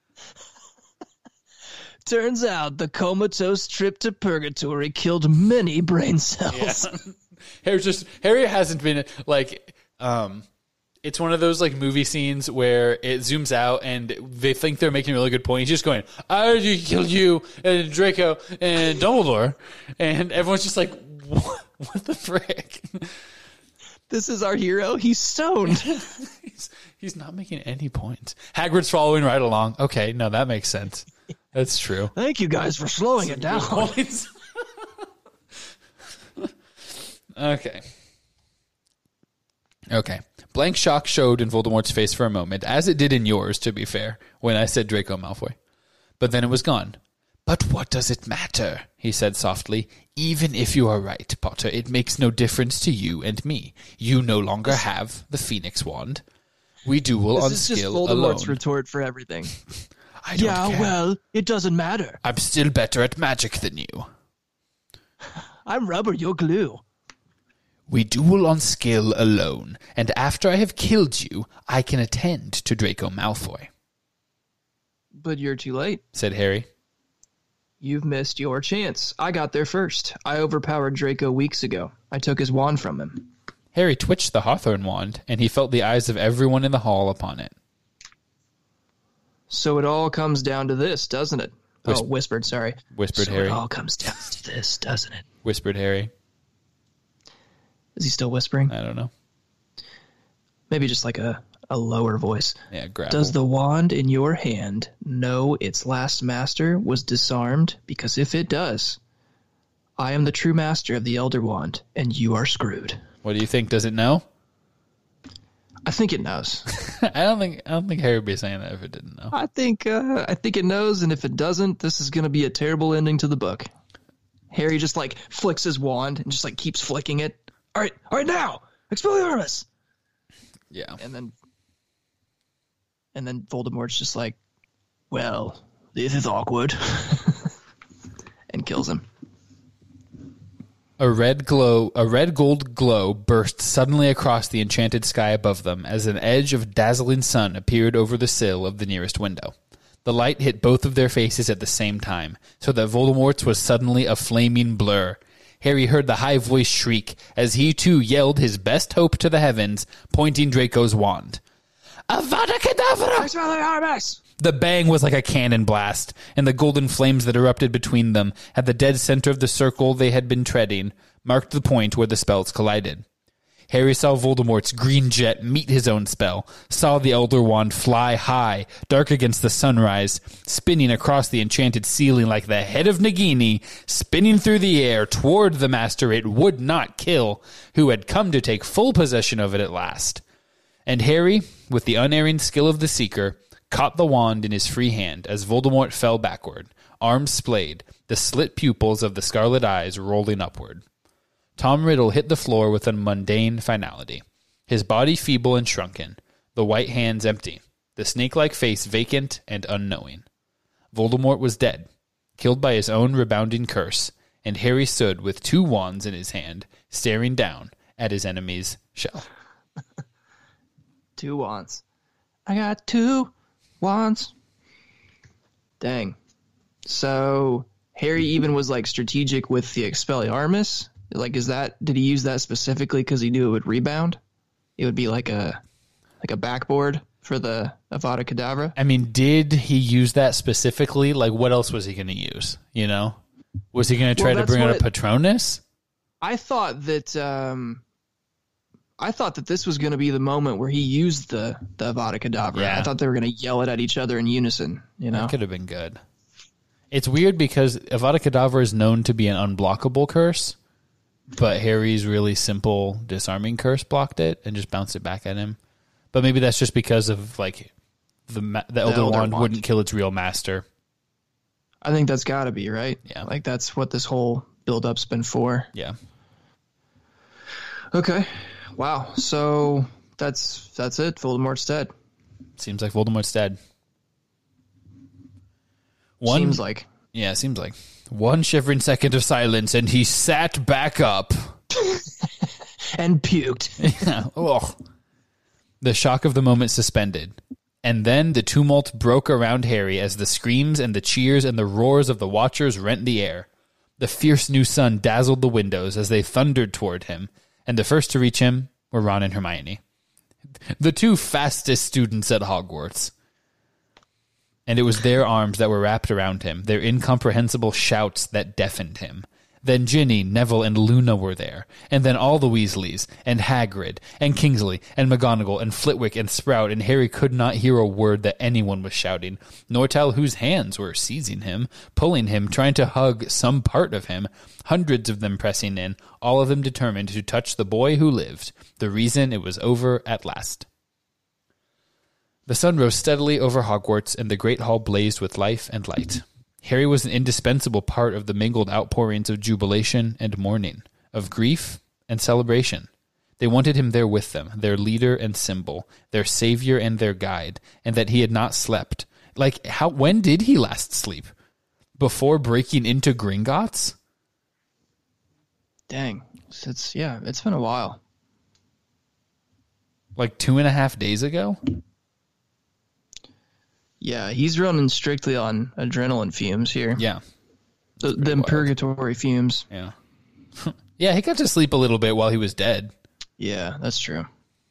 Turns out the comatose trip to purgatory killed many brain cells. Yeah. Harry hasn't been like It's one of those like movie scenes where it zooms out and they think they're making a really good point. He's just going, "I already killed you and Draco and Dumbledore," and everyone's just like, "What the frick?" This is our hero. He's stoned. He's not making any points. Hagrid's following right along. Okay, no, that makes sense. That's true. Thank you guys for slowing it down. Okay. Blank shock showed in Voldemort's face for a moment, as it did in yours, to be fair, when I said Draco Malfoy. But then it was gone. "But what does it matter?" he said softly. "Even if you are right, Potter, it makes no difference to you and me. You no longer have the Phoenix Wand. We duel on skill alone." This is just Voldemort's retort for everything. I don't care. Well, it doesn't matter. I'm still better at magic than you. I'm rubber, you're glue. We duel on skill alone, and after I have killed you, I can attend to Draco Malfoy. But you're too late, said Harry. You've missed your chance. I got there first. I overpowered Draco weeks ago. I took his wand from him. Harry twitched the Hawthorn wand, and he felt the eyes of everyone in the hall upon it. So it all comes down to this, doesn't it? Whispered, sorry. Whispered Harry. It all comes down to this, doesn't it? Whispered Harry. Is he still whispering? I don't know. Maybe just like a lower voice. Yeah, grapple. Does the wand in your hand know its last master was disarmed? Because if it does, I am the true master of the Elder Wand, and you are screwed. What do you think? Does it know? I think it knows. I don't think Harry would be saying that if it didn't know. I think it knows, and if it doesn't, this is going to be a terrible ending to the book. Harry just like flicks his wand and just like keeps flicking it. All right, now, Expelliarmus. Yeah, and then Voldemort's just like, well, this is awkward, and kills him. A red gold glow burst suddenly across the enchanted sky above them as an edge of dazzling sun appeared over the sill of the nearest window. The light hit both of their faces at the same time, so that Voldemort's was suddenly a flaming blur. Harry heard the high voice shriek as he too yelled his best hope to the heavens, pointing Draco's wand. Avada Kedavra! Expelliarmus! The bang was like a cannon blast, and the golden flames that erupted between them, at the dead center of the circle they had been treading, marked the point where the spells collided. Harry saw Voldemort's green jet meet his own spell, saw the Elder Wand fly high, dark against the sunrise, spinning across the enchanted ceiling like the head of Nagini, spinning through the air toward the master it would not kill, who had come to take full possession of it at last. And Harry, with the unerring skill of the Seeker, caught the wand in his free hand as Voldemort fell backward, arms splayed, the slit pupils of the scarlet eyes rolling upward. Tom Riddle hit the floor with a mundane finality, his body feeble and shrunken, the white hands empty, the snake-like face vacant and unknowing. Voldemort was dead, killed by his own rebounding curse, and Harry stood with 2 wands in his hand, staring down at his enemy's shell. 2 wands. I got 2 wands. Dang. So Harry even was like strategic with the Expelliarmus. Like, did he use that specifically because he knew it would rebound? It would be like a backboard for the Avada Kedavra. I mean, did he use that specifically? Like, what else was he going to use? You know, was he going to try to bring out a Patronus? I thought that this was going to be the moment where he used the Avada Kedavra. Yeah. I thought they were going to yell it at each other in unison. You know, that could have been good. It's weird because Avada Kedavra is known to be an unblockable curse, but Harry's really simple disarming curse blocked it and just bounced it back at him. But maybe that's just because of like the Elder Wand wouldn't kill its real master. I think that's got to be right. Yeah, like that's what this whole build-up's been for. Yeah. Okay. Wow. So that's it. Voldemort's dead. Seems like Voldemort's dead. Seems like. Yeah, seems like. One shivering second of silence, and he sat back up. And puked. Yeah. Ugh. The shock of the moment suspended. And then the tumult broke around Harry as the screams and the cheers and the roars of the watchers rent the air. The fierce new sun dazzled the windows as they thundered toward him, and the first to reach him were Ron and Hermione. The two fastest students at Hogwarts. And it was their arms that were wrapped around him, their incomprehensible shouts that deafened him. Then Ginny, Neville, and Luna were there, and then all the Weasleys, and Hagrid, and Kingsley, and McGonagall, and Flitwick, and Sprout, and Harry could not hear a word that anyone was shouting, nor tell whose hands were seizing him, pulling him, trying to hug some part of him, hundreds of them pressing in, all of them determined to touch the boy who lived, the reason it was over at last. The sun rose steadily over Hogwarts, and the great hall blazed with life and light. Harry was an indispensable part of the mingled outpourings of jubilation and mourning, of grief and celebration. They wanted him there with them, their leader and symbol, their savior and their guide, and that he had not slept. When did he last sleep? Before breaking into Gringotts? Dang. It's been a while. 2.5 days ago? Yeah, he's running strictly on adrenaline fumes here. Yeah. Them purgatory fumes. Yeah. Yeah, he got to sleep a little bit while he was dead. Yeah, that's true.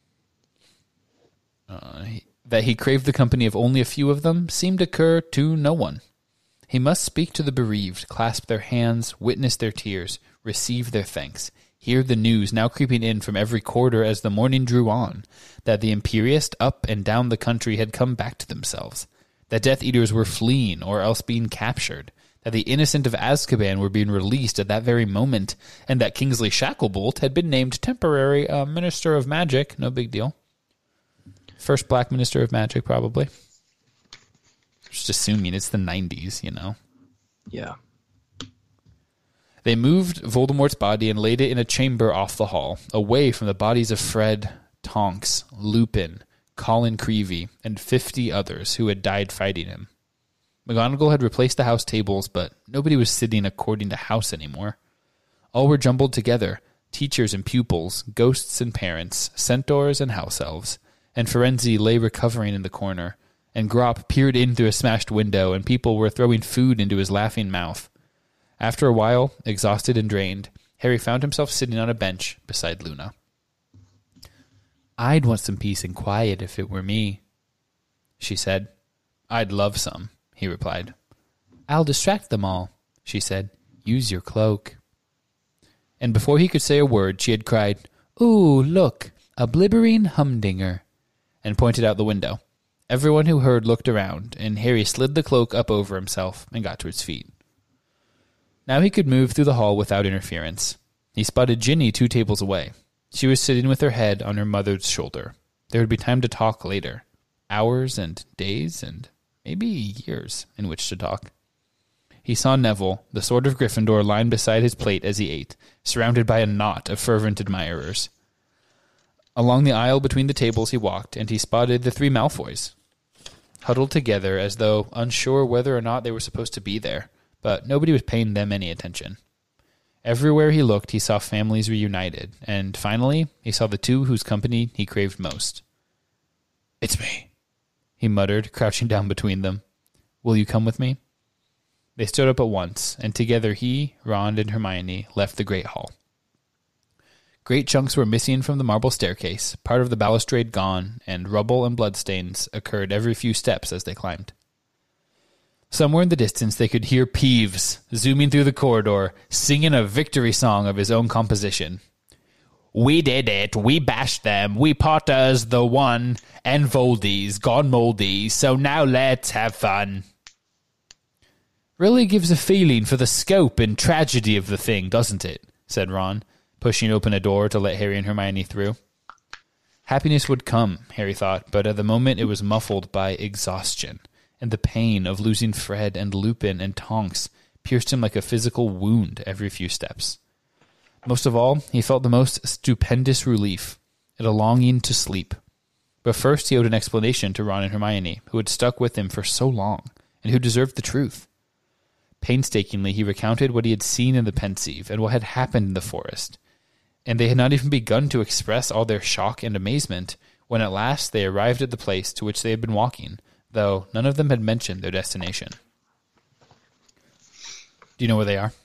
That he craved the company of only a few of them seemed to occur to no one. He must speak to the bereaved, clasp their hands, witness their tears, receive their thanks, hear the news now creeping in from every quarter as the morning drew on, that the imperious up and down the country had come back to themselves, that Death Eaters were fleeing or else being captured, that the innocent of Azkaban were being released at that very moment, and that Kingsley Shacklebolt had been named temporary Minister of Magic. No big deal. First black Minister of Magic, probably. Just assuming it's the 90s, you know. Yeah. They moved Voldemort's body and laid it in a chamber off the hall, away from the bodies of Fred, Tonks, Lupin, Colin Creevey, and 50 others who had died fighting him. McGonagall had replaced the house tables, but nobody was sitting according to house anymore. All were jumbled together, teachers and pupils, ghosts and parents, centaurs and house elves, and Firenze lay recovering in the corner, and Grop peered in through a smashed window, and people were throwing food into his laughing mouth. After a while, exhausted and drained, Harry found himself sitting on a bench beside Luna. "I'd want some peace and quiet if it were me," she said. "I'd love some," he replied. "I'll distract them all," she said. "Use your cloak." And before he could say a word, she had cried, "Ooh, look, a blibbering humdinger," and pointed out the window. Everyone who heard looked around, and Harry slid the cloak up over himself and got to his feet. Now he could move through the hall without interference. He spotted Ginny 2 tables away. She was sitting with her head on her mother's shoulder. There would be time to talk later. Hours and days and maybe years in which to talk. He saw Neville, the Sword of Gryffindor, lying beside his plate as he ate, surrounded by a knot of fervent admirers. Along the aisle between the tables he walked, and he spotted the 3 Malfoys, huddled together as though unsure whether or not they were supposed to be there, but nobody was paying them any attention. Everywhere he looked, he saw families reunited, and finally, he saw the 2 whose company he craved most. "It's me," he muttered, crouching down between them. "Will you come with me?" They stood up at once, and together he, Ron, and Hermione left the Great Hall. Great chunks were missing from the marble staircase, part of the balustrade gone, and rubble and bloodstains occurred every few steps as they climbed. Somewhere in the distance they could hear Peeves, zooming through the corridor, singing a victory song of his own composition. "We did it, we bashed them, we Potters the one, and Voldy's gone moldy, so now let's have fun." "Really gives a feeling for the scope and tragedy of the thing, doesn't it?" said Ron, pushing open a door to let Harry and Hermione through. Happiness would come, Harry thought, but at the moment it was muffled by exhaustion, and the pain of losing Fred and Lupin and Tonks pierced him like a physical wound every few steps. Most of all, he felt the most stupendous relief and a longing to sleep. But first he owed an explanation to Ron and Hermione, who had stuck with him for so long, and who deserved the truth. Painstakingly he recounted what he had seen in the Pensieve and what had happened in the forest, and they had not even begun to express all their shock and amazement when at last they arrived at the place to which they had been walking, though none of them had mentioned their destination. Do you know where they are?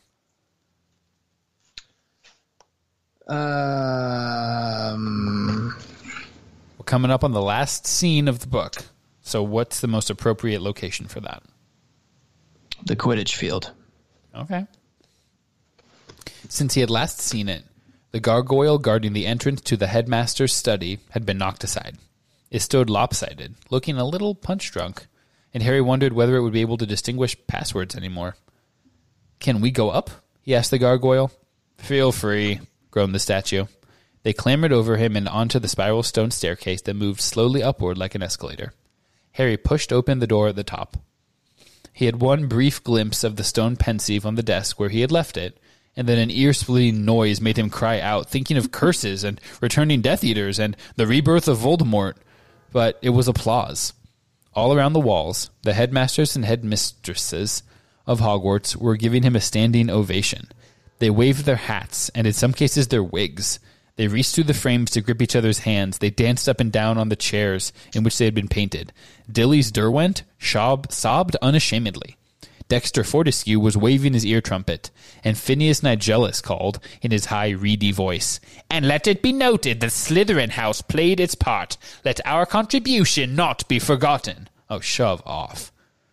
coming up on the last scene of the book. So what's the most appropriate location for that? The Quidditch field. Okay. Since he had last seen it, the gargoyle guarding the entrance to the headmaster's study had been knocked aside. It stood lopsided, looking a little punch-drunk, and Harry wondered whether it would be able to distinguish passwords anymore. "Can we go up?" he asked the gargoyle. "Feel free," groaned the statue. They clambered over him and onto the spiral stone staircase that moved slowly upward like an escalator. Harry pushed open the door at the top. He had one brief glimpse of the stone pensieve on the desk where he had left it, and then an ear-splitting noise made him cry out, thinking of curses and returning Death Eaters and the rebirth of Voldemort. But it was applause. All around the walls, the headmasters and headmistresses of Hogwarts were giving him a standing ovation. They waved their hats, and in some cases their wigs. They reached through the frames to grip each other's hands. They danced up and down on the chairs in which they had been painted. Dilys Derwent sobbed unashamedly. Dexter Fortescue was waving his ear trumpet, and Phineas Nigellus called, in his high, reedy voice, "And let it be noted that Slytherin House played its part. Let our contribution not be forgotten." Oh, shove off.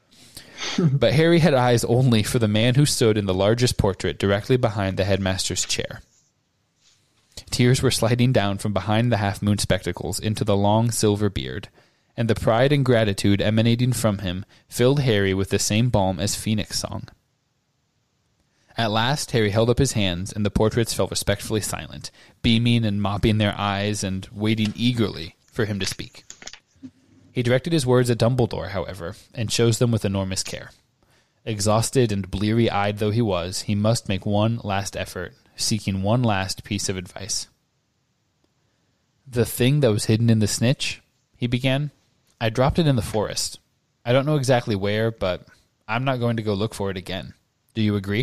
But Harry had eyes only for the man who stood in the largest portrait directly behind the headmaster's chair. Tears were sliding down from behind the half-moon spectacles into the long silver beard, and the pride and gratitude emanating from him filled Harry with the same balm as Phoenix song. At last, Harry held up his hands, and the portraits fell respectfully silent, beaming and mopping their eyes and waiting eagerly for him to speak. He directed his words at Dumbledore, however, and chose them with enormous care. Exhausted and bleary-eyed though he was, he must make one last effort, seeking one last piece of advice. "The thing that was hidden in the snitch," he began, "I dropped it in the forest. I don't know exactly where, but I'm not going to go look for it again. Do you agree?"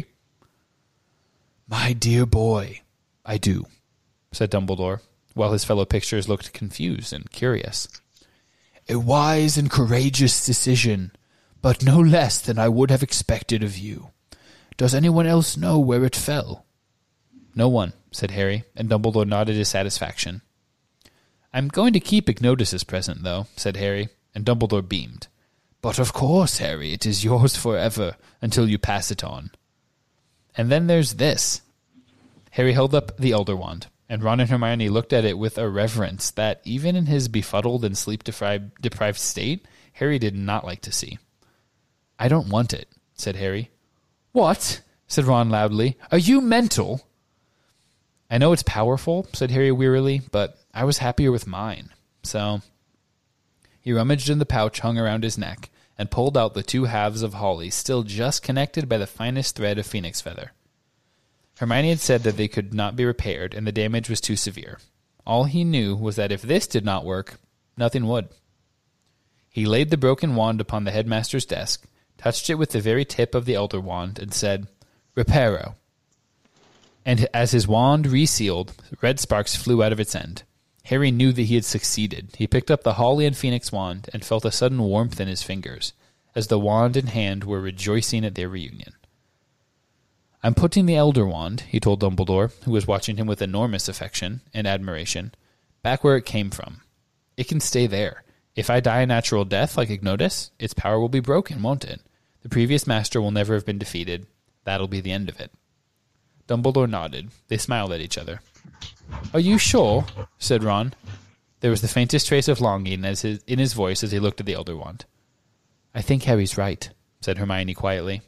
"My dear boy, I do," said Dumbledore, while his fellow pictures looked confused and curious. "A wise and courageous decision, but no less than I would have expected of you. Does anyone else know where it fell?" "No one," said Harry, and Dumbledore nodded his satisfaction. "I'm going to keep Ignotus's present, though," said Harry, and Dumbledore beamed. "But of course, Harry, it is yours forever, until you pass it on. And then there's this." Harry held up the Elder Wand, and Ron and Hermione looked at it with a reverence that, even in his befuddled and sleep-deprived state, Harry did not like to see. "I don't want it," said Harry. "What?" said Ron loudly. "Are you mental?" "I know it's powerful," said Harry wearily, "but I was happier with mine. So..." He rummaged in the pouch hung around his neck and pulled out the two halves of holly still just connected by the finest thread of phoenix feather. Hermione had said that they could not be repaired and the damage was too severe. All he knew was that if this did not work, nothing would. He laid the broken wand upon the headmaster's desk, touched it with the very tip of the Elder Wand, and said, "Reparo." And as his wand resealed, red sparks flew out of its end. Harry knew that he had succeeded. He picked up the holly and phoenix wand and felt a sudden warmth in his fingers, as the wand and hand were rejoicing at their reunion. "I'm putting the Elder Wand," he told Dumbledore, who was watching him with enormous affection and admiration, "back where it came from. It can stay there. If I die a natural death like Ignotus, its power will be broken, won't it? The previous master will never have been defeated. That'll be the end of it." Dumbledore nodded. They smiled at each other. "Are you sure?" said Ron. There was the faintest trace of longing in his voice as he looked at the Elder Wand. "I think Harry's right," said Hermione quietly.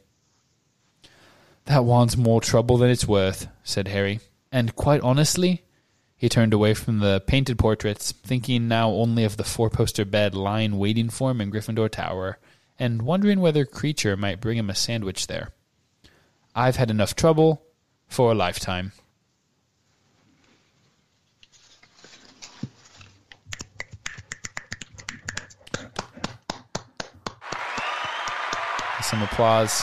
"That wand's more trouble than it's worth," said Harry. "And quite honestly..." He turned away from the painted portraits, thinking now only of the four-poster bed lying waiting for him in Gryffindor Tower, and wondering whether Kreacher might bring him a sandwich there. "I've had enough trouble for a lifetime." Some applause.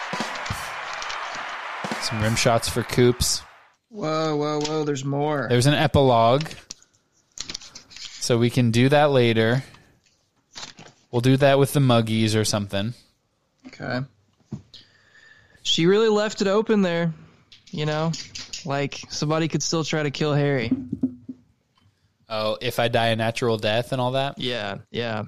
Some rim shots for Coops. Whoa, there's more. There's an epilogue. So we can do that later. We'll do that with the Muggies or something. Okay. She really left it open there. You know? Like, somebody could still try to kill Harry. Oh, if I die a natural death and all that? Yeah. Yeah.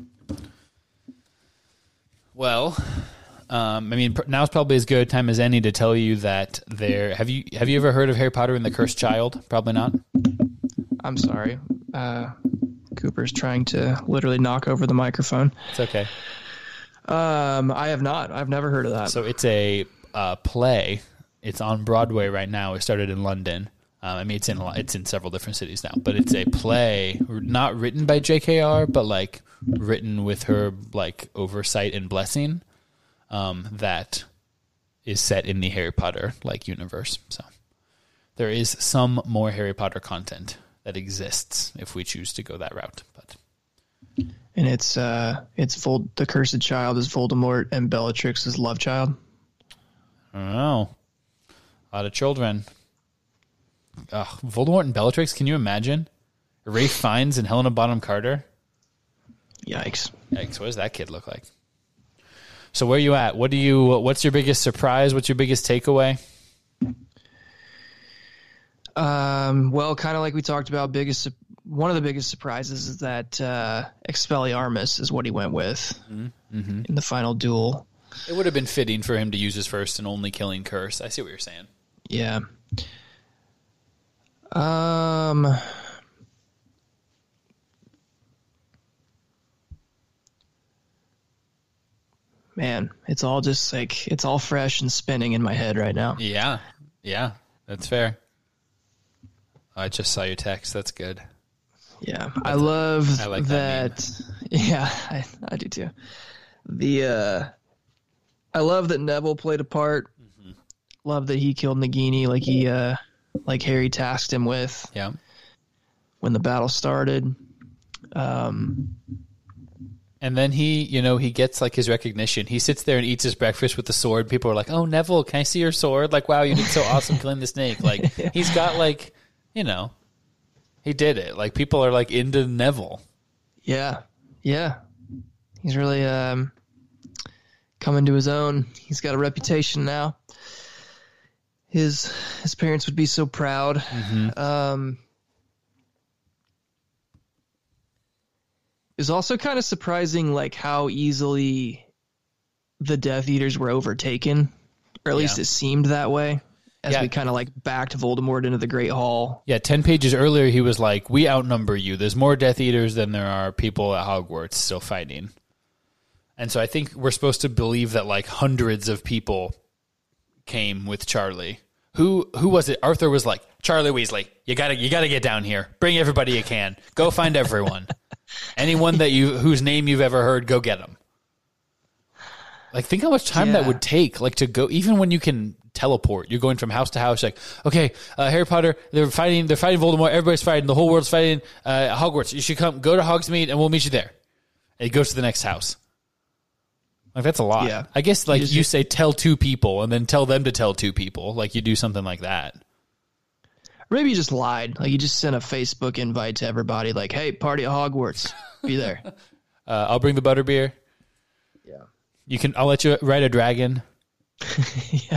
Well, I mean, now's probably as good a time as any to tell you that have you ever heard of Harry Potter and the Cursed Child? Probably not. I'm sorry. Cooper's trying to literally knock over the microphone. It's okay. I have not. I've never heard of that. So it's a play. It's on Broadway right now. It started in London. I mean, it's in several different cities now, but it's a play not written by JKR, but like written with her like oversight and blessing. That is set in the Harry Potter like universe. So there is some more Harry Potter content that exists if we choose to go that route. But and it's the Cursed Child is Voldemort and Bellatrix's love child. I don't know. A lot of children. Ugh, Voldemort and Bellatrix. Can you imagine? Ralph Fiennes and Helena Bonham Carter. Yikes! What does that kid look like? So where are you at? What's your biggest surprise? What's your biggest takeaway? Well, kind of like we talked about, one of the biggest surprises is that Expelliarmus is what he went with in the final duel. It would have been fitting for him to use his first and only killing curse. I see what you're saying. Yeah. Man, it's all just like, it's all fresh and spinning in my head right now. Yeah, that's fair. I just saw your text. That's good. Yeah, I love I like that. Yeah, I do too. I love that Neville played a part. Mm-hmm. Love that he killed Nagini like Harry tasked him with. Yeah. When the battle started. And then he gets like his recognition. He sits there and eats his breakfast with the sword. People are like, "Oh, Neville, can I see your sword?" Like, "Wow, you did so awesome killing the snake." Like, he's got like, he did it. Like, people are like into Neville. Yeah. He's really coming to his own. He's got a reputation now. His parents would be so proud. Mm-hmm. It's also kind of surprising, like, how easily the Death Eaters were overtaken, or at least it seemed that way, as we kind of like backed Voldemort into the Great Hall. Yeah, 10 pages earlier, he was like, "We outnumber you. There's more Death Eaters than there are people at Hogwarts still fighting." And so I think we're supposed to believe that like hundreds of people came with Charlie. Who was it? Arthur was like, "Charlie Weasley, you gotta get down here. Bring everybody you can. Go find everyone. Anyone whose name you've ever heard, go get them." Like, think how much time that would take. Like, to go, even when you can teleport, you're going from house to house. Like, okay, Harry Potter, they're fighting Voldemort. Everybody's fighting. The whole world's fighting Hogwarts. You should go to Hogsmeade, and we'll meet you there. And he goes to the next house. Like, that's a lot. Yeah. I guess, like, you say tell two people and then tell them to tell two people. Like, you do something like that. Maybe you just lied. Like, you just sent a Facebook invite to everybody. Like, "Hey, party at Hogwarts. Be there." I'll bring the butterbeer. Yeah. I'll let you ride a dragon. Yeah.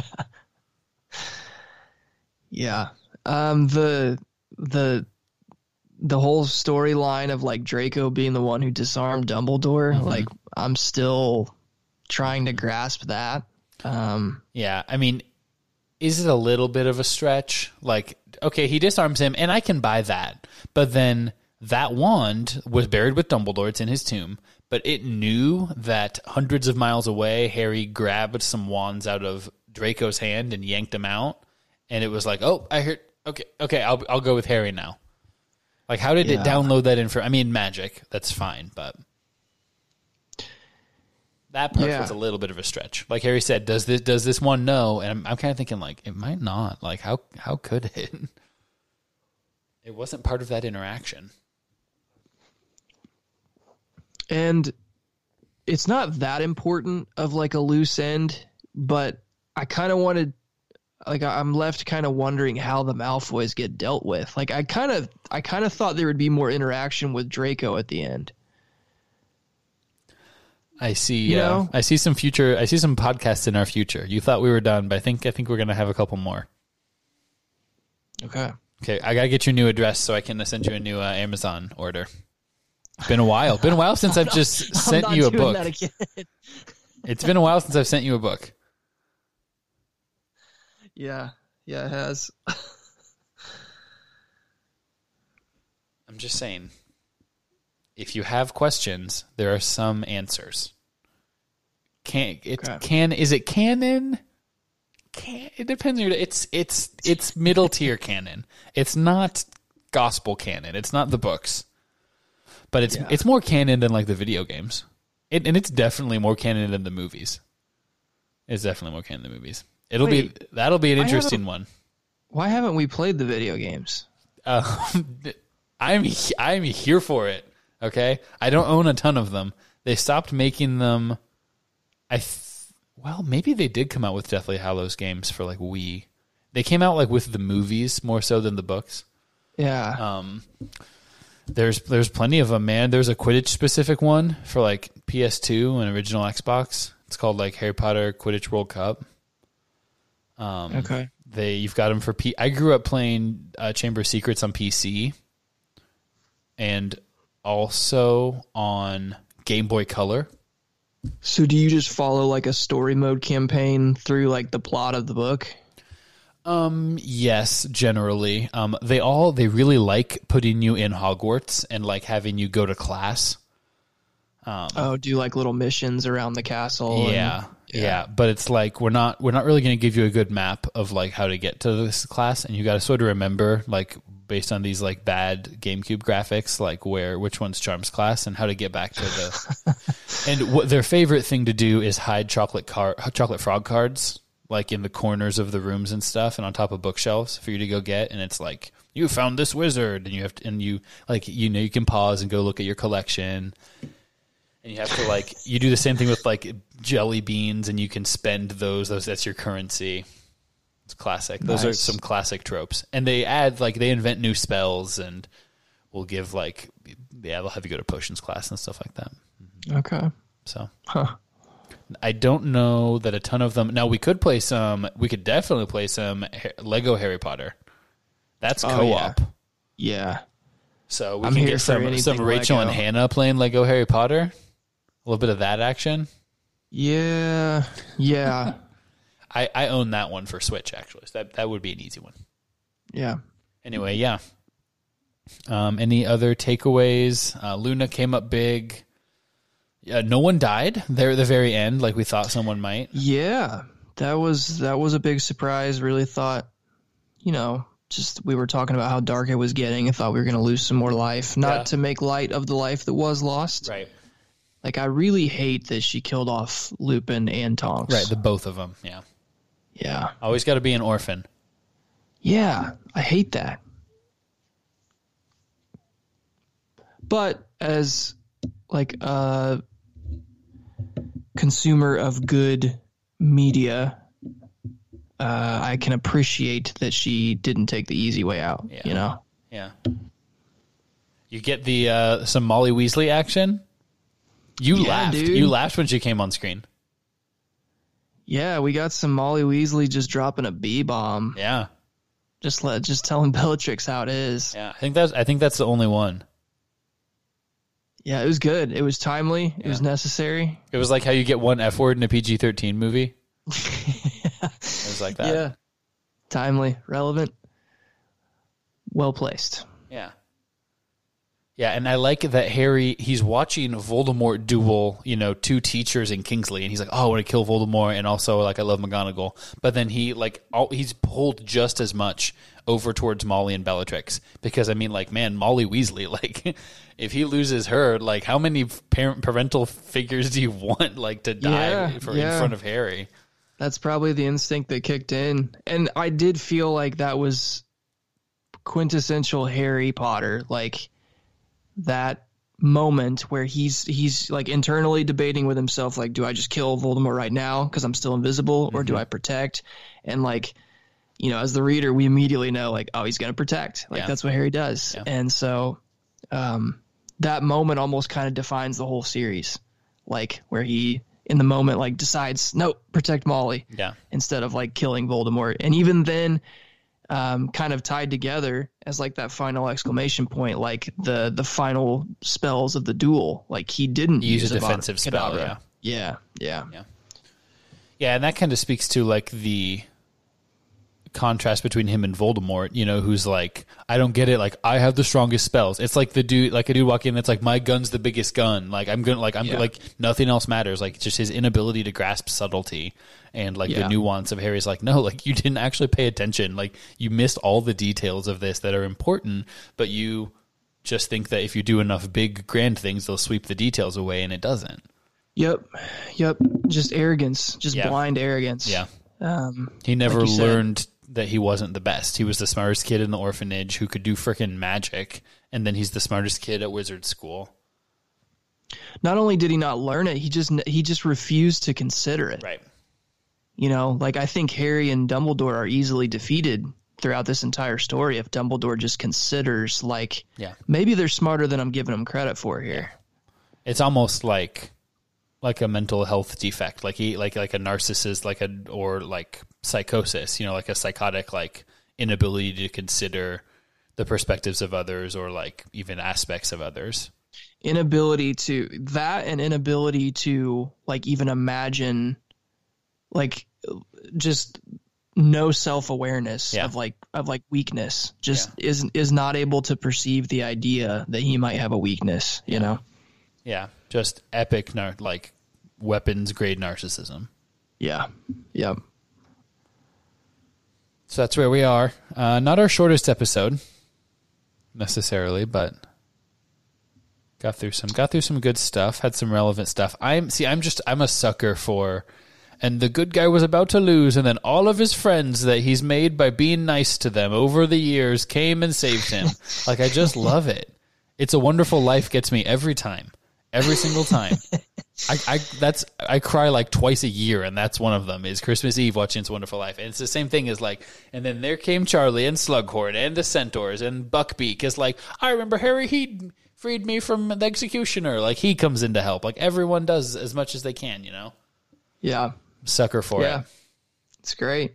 Yeah. The whole storyline of, like, Draco being the one who disarmed Dumbledore, like, I'm still trying to grasp that. Yeah, I mean, is it a little bit of a stretch? Like, okay, he disarms him, and I can buy that. But then that wand was buried with Dumbledore. It's in his tomb. But it knew that hundreds of miles away, Harry grabbed some wands out of Draco's hand and yanked them out. And it was like, "Oh, I heard. Okay, I'll go with Harry now." Like, how did it download that info? I mean, magic. That's fine, but that part was a little bit of a stretch. Like Harry said, does this one know? And I'm kind of thinking, like, it might not. Like, how could it? It wasn't part of that interaction. And it's not that important of, like, a loose end, but I kind of wanted, like, I'm left kind of wondering how the Malfoys get dealt with. Like, I kind of thought there would be more interaction with Draco at the end. I see. I see some podcasts in our future. You thought we were done, but I think we're going to have a couple more. Okay. Okay, I gotta get your new address so I can send you a new Amazon order. It's been a while. Been a while since I've just sent you a book. It's been a while since I've sent you a book. Yeah, it has. I'm just saying, if you have questions, there are some answers. Is it canon? It depends. It's middle tier canon. It's not gospel canon. It's not the books, but it's more canon than like the video games. And it's definitely more canon than the movies. It's definitely more canon than the movies. That'll be an interesting one. Why haven't we played the video games? I'm here for it. Okay, I don't own a ton of them. They stopped making them. Well, maybe they did come out with Deathly Hallows games for like Wii. They came out like with the movies more so than the books. Yeah. There's plenty of them, man. There's a Quidditch specific one for like PS2 and original Xbox. It's called like Harry Potter Quidditch World Cup. Okay. You've got them for I grew up playing Chamber of Secrets on PC, and also on Game Boy Color. So do you just follow like a story mode campaign through like the plot of the book? Yes, generally. They really like putting you in Hogwarts and like having you go to class. Do like little missions around the castle. Yeah. But it's like we're not really going to give you a good map of like how to get to this class, and you got to sort of remember like based on these like bad GameCube graphics, like which one's Charm's class and how to get back to the. And what their favorite thing to do is hide chocolate frog cards like in the corners of the rooms and stuff, and on top of bookshelves for you to go get. And it's like, you found this wizard, and you can pause and go look at your collection. And you have to like, you do the same thing with like jelly beans, and you can spend those. That's your currency. It's classic. Those are some classic tropes. And they add like, they invent new spells, and will give like, they'll have you go to potions class and stuff like that. Okay. So, I don't know that a ton of them. Now we could definitely play some Lego Harry Potter. That's co-op. Yeah. So we can get some Rachel and Hannah playing Lego Harry Potter. A little bit of that action. Yeah. I own that one for Switch, actually. So that would be an easy one. Yeah. Anyway, yeah. Any other takeaways? Luna came up big. No one died there at the very end, like we thought someone might. Yeah, that was a big surprise. Really thought, just we were talking about how dark it was getting. I thought we were going to lose some more life. Not to make light of the life that was lost. Right. Like, I really hate that she killed off Lupin and Tonks. Right, the both of them, yeah. Yeah. Always got to be an orphan. Yeah, I hate that. But as, like, a consumer of good media, I can appreciate that she didn't take the easy way out, Yeah. You get the some Molly Weasley action? You laughed. Dude. You laughed when she came on screen. Yeah, we got some Molly Weasley just dropping a B-bomb. Yeah. Just telling Bellatrix how it is. Yeah, I think that's the only one. Yeah, it was good. It was timely. It was necessary. It was like how you get one F word in a PG-13 movie. It was like that. Yeah. Timely, relevant, well placed. Yeah. Yeah, and I like that Harry, he's watching Voldemort duel, two teachers in Kingsley, and he's like, oh, I want to kill Voldemort, and also, like, I love McGonagall. But then he's pulled just as much over towards Molly and Bellatrix. Because, I mean, like, man, Molly Weasley, like, if he loses her, like, how many parental figures do you want, like, to die in front of Harry? That's probably the instinct that kicked in. And I did feel like that was quintessential Harry Potter, like, that moment where he's like internally debating with himself, like, do I just kill Voldemort right now because I'm still invisible, or do I protect? And like, as the reader, we immediately know, like, oh, he's going to protect. Like, that's what Harry does. Yeah. And so that moment almost kind of defines the whole series, like where he in the moment like decides, nope, protect Molly, instead of like killing Voldemort. And even then, kind of tied together as like that final exclamation point, like the final spells of the duel. Like he didn't use a defensive spell. Yeah. Yeah, and that kind of speaks to like the contrast between him and Voldemort, you know, who's like, I don't get it, like I have the strongest spells. It's like a dude walking in that's like, my gun's the biggest gun, like I'm like nothing else matters. Like just his inability to grasp subtlety and like the nuance of Harry's like, no, like you didn't actually pay attention, like you missed all the details of this that are important, but you just think that if you do enough big grand things they'll sweep the details away, and it doesn't. Yep. Just arrogance, blind arrogance. Yeah. He never learned that he wasn't the best. He was the smartest kid in the orphanage who could do frickin' magic, and then he's the smartest kid at wizard school. Not only did he not learn it, he just refused to consider it. Right. You know, like I think Harry and Dumbledore are easily defeated throughout this entire story if Dumbledore just considers like, maybe they're smarter than I'm giving them credit for here. It's almost like a mental health defect, like a narcissist, or psychosis, you know, like a psychotic, like inability to consider the perspectives of others or like even aspects of others. Inability to like even imagine, like just no self-awareness of weakness, just is not able to perceive the idea that he might have a weakness, you know? Yeah. Just epic, like weapons grade narcissism. Yeah. Yep. So that's where we are. Not our shortest episode necessarily, but got through some good stuff, had some relevant stuff. I'm a sucker for, and the good guy was about to lose, and then all of his friends that he's made by being nice to them over the years came and saved him. Like, I just love it. It's a Wonderful Life gets me every time. Every single time. I cry like twice a year, and that's one of them is Christmas Eve watching It's a Wonderful Life. And it's the same thing as like, and then there came Charlie and Slughorn and the Centaurs and Buckbeak is like, I remember Harry, he freed me from the executioner. Like he comes in to help. Like everyone does as much as they can, you know? Yeah. Sucker for it. It's great.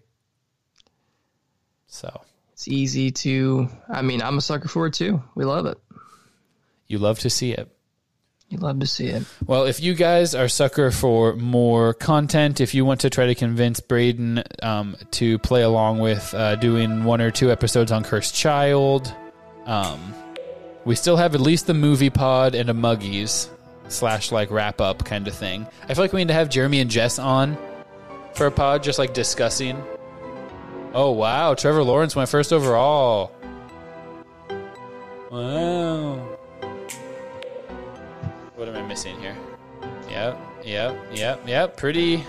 So it's easy to, I'm a sucker for it too. We love it. You love to see it. You love to see it. Well, if you guys are sucker for more content, if you want to try to convince Braden to play along with doing 1 or 2 episodes on Cursed Child, we still have at least the movie pod and a Muggies / like wrap up kind of thing. I feel like we need to have Jeremy and Jess on for a pod, just like discussing. Oh wow, Trevor Lawrence went first overall. Wow. What am I missing here? Yep. Pretty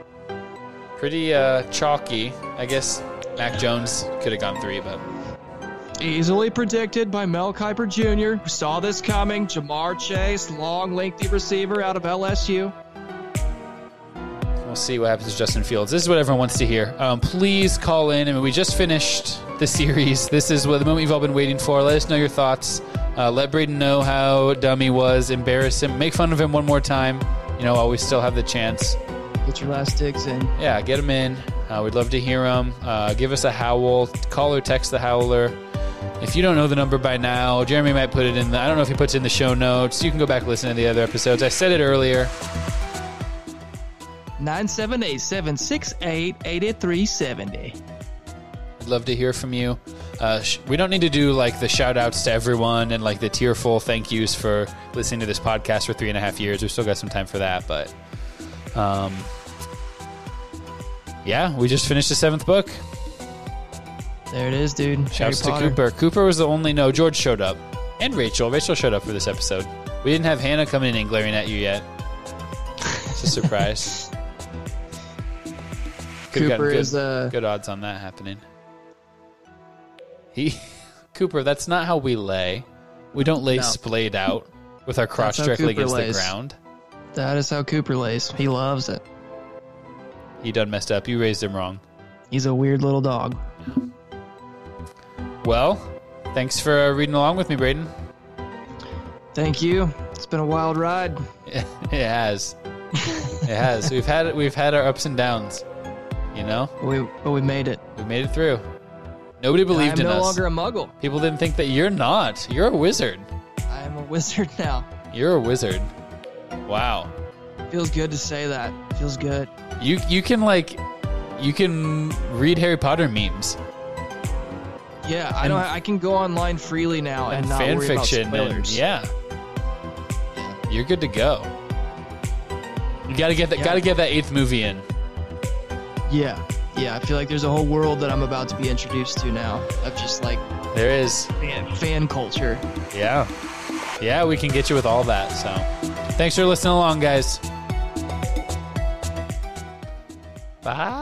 chalky. I guess Mac Jones could have gone 3, but easily predicted by Mel Kiper Jr., who saw this coming. Jamar Chase, long, lengthy receiver out of LSU. We'll see what happens to Justin Fields. This is what everyone wants to hear. Please call in. I mean, we just finished the series. This is what the moment you've all been waiting for. Let us know your thoughts. Let Braden know how dumb he was. Embarrass him. Make fun of him one more time. You know, while we still have the chance. Get your last digs in. Yeah, get him in. We'd love to hear him. Give us a howl. Call or text the howler. If you don't know the number by now, Jeremy might put it in I don't know if he puts it in the show notes. You can go back and listen to the other episodes. I said it earlier. 978-768-8370. I'd love to hear from you. We don't need to do like the shout outs to everyone and like the tearful thank yous for listening to this podcast for 3.5 years. We've still got some time for that, but yeah, we just finished the 7th book. There it is, dude. Shouts to Cooper. Cooper was the only George showed up. And Rachel. Rachel showed up for this episode. We didn't have Hannah coming in and glaring at you yet. It's a surprise. Cooper is good odds on that happening. Cooper, that's not how we lay. We don't lay splayed out with our crotch directly against the ground. That is how Cooper lays. He loves it. He done messed up. You raised him wrong. He's a weird little dog. Yeah. Well, thanks for reading along with me, Braden. Thank you. It's been a wild ride. It has. It has. We've had our ups and downs. You know? But we made it. We made it through. Nobody believed in us. I'm no longer a muggle. People didn't think that you're not. You're a wizard. I am a wizard now. You're a wizard. Wow. Feels good to say that. Feels good. You can read Harry Potter memes. Yeah, I can go online freely now and not worry about spoilers. Yeah. You're good to go. You gotta get that 8th movie in. Yeah. Yeah, I feel like there's a whole world that I'm about to be introduced to now of just like there is fan culture. Yeah. Yeah, we can get you with all that. So thanks for listening along, guys. Bye.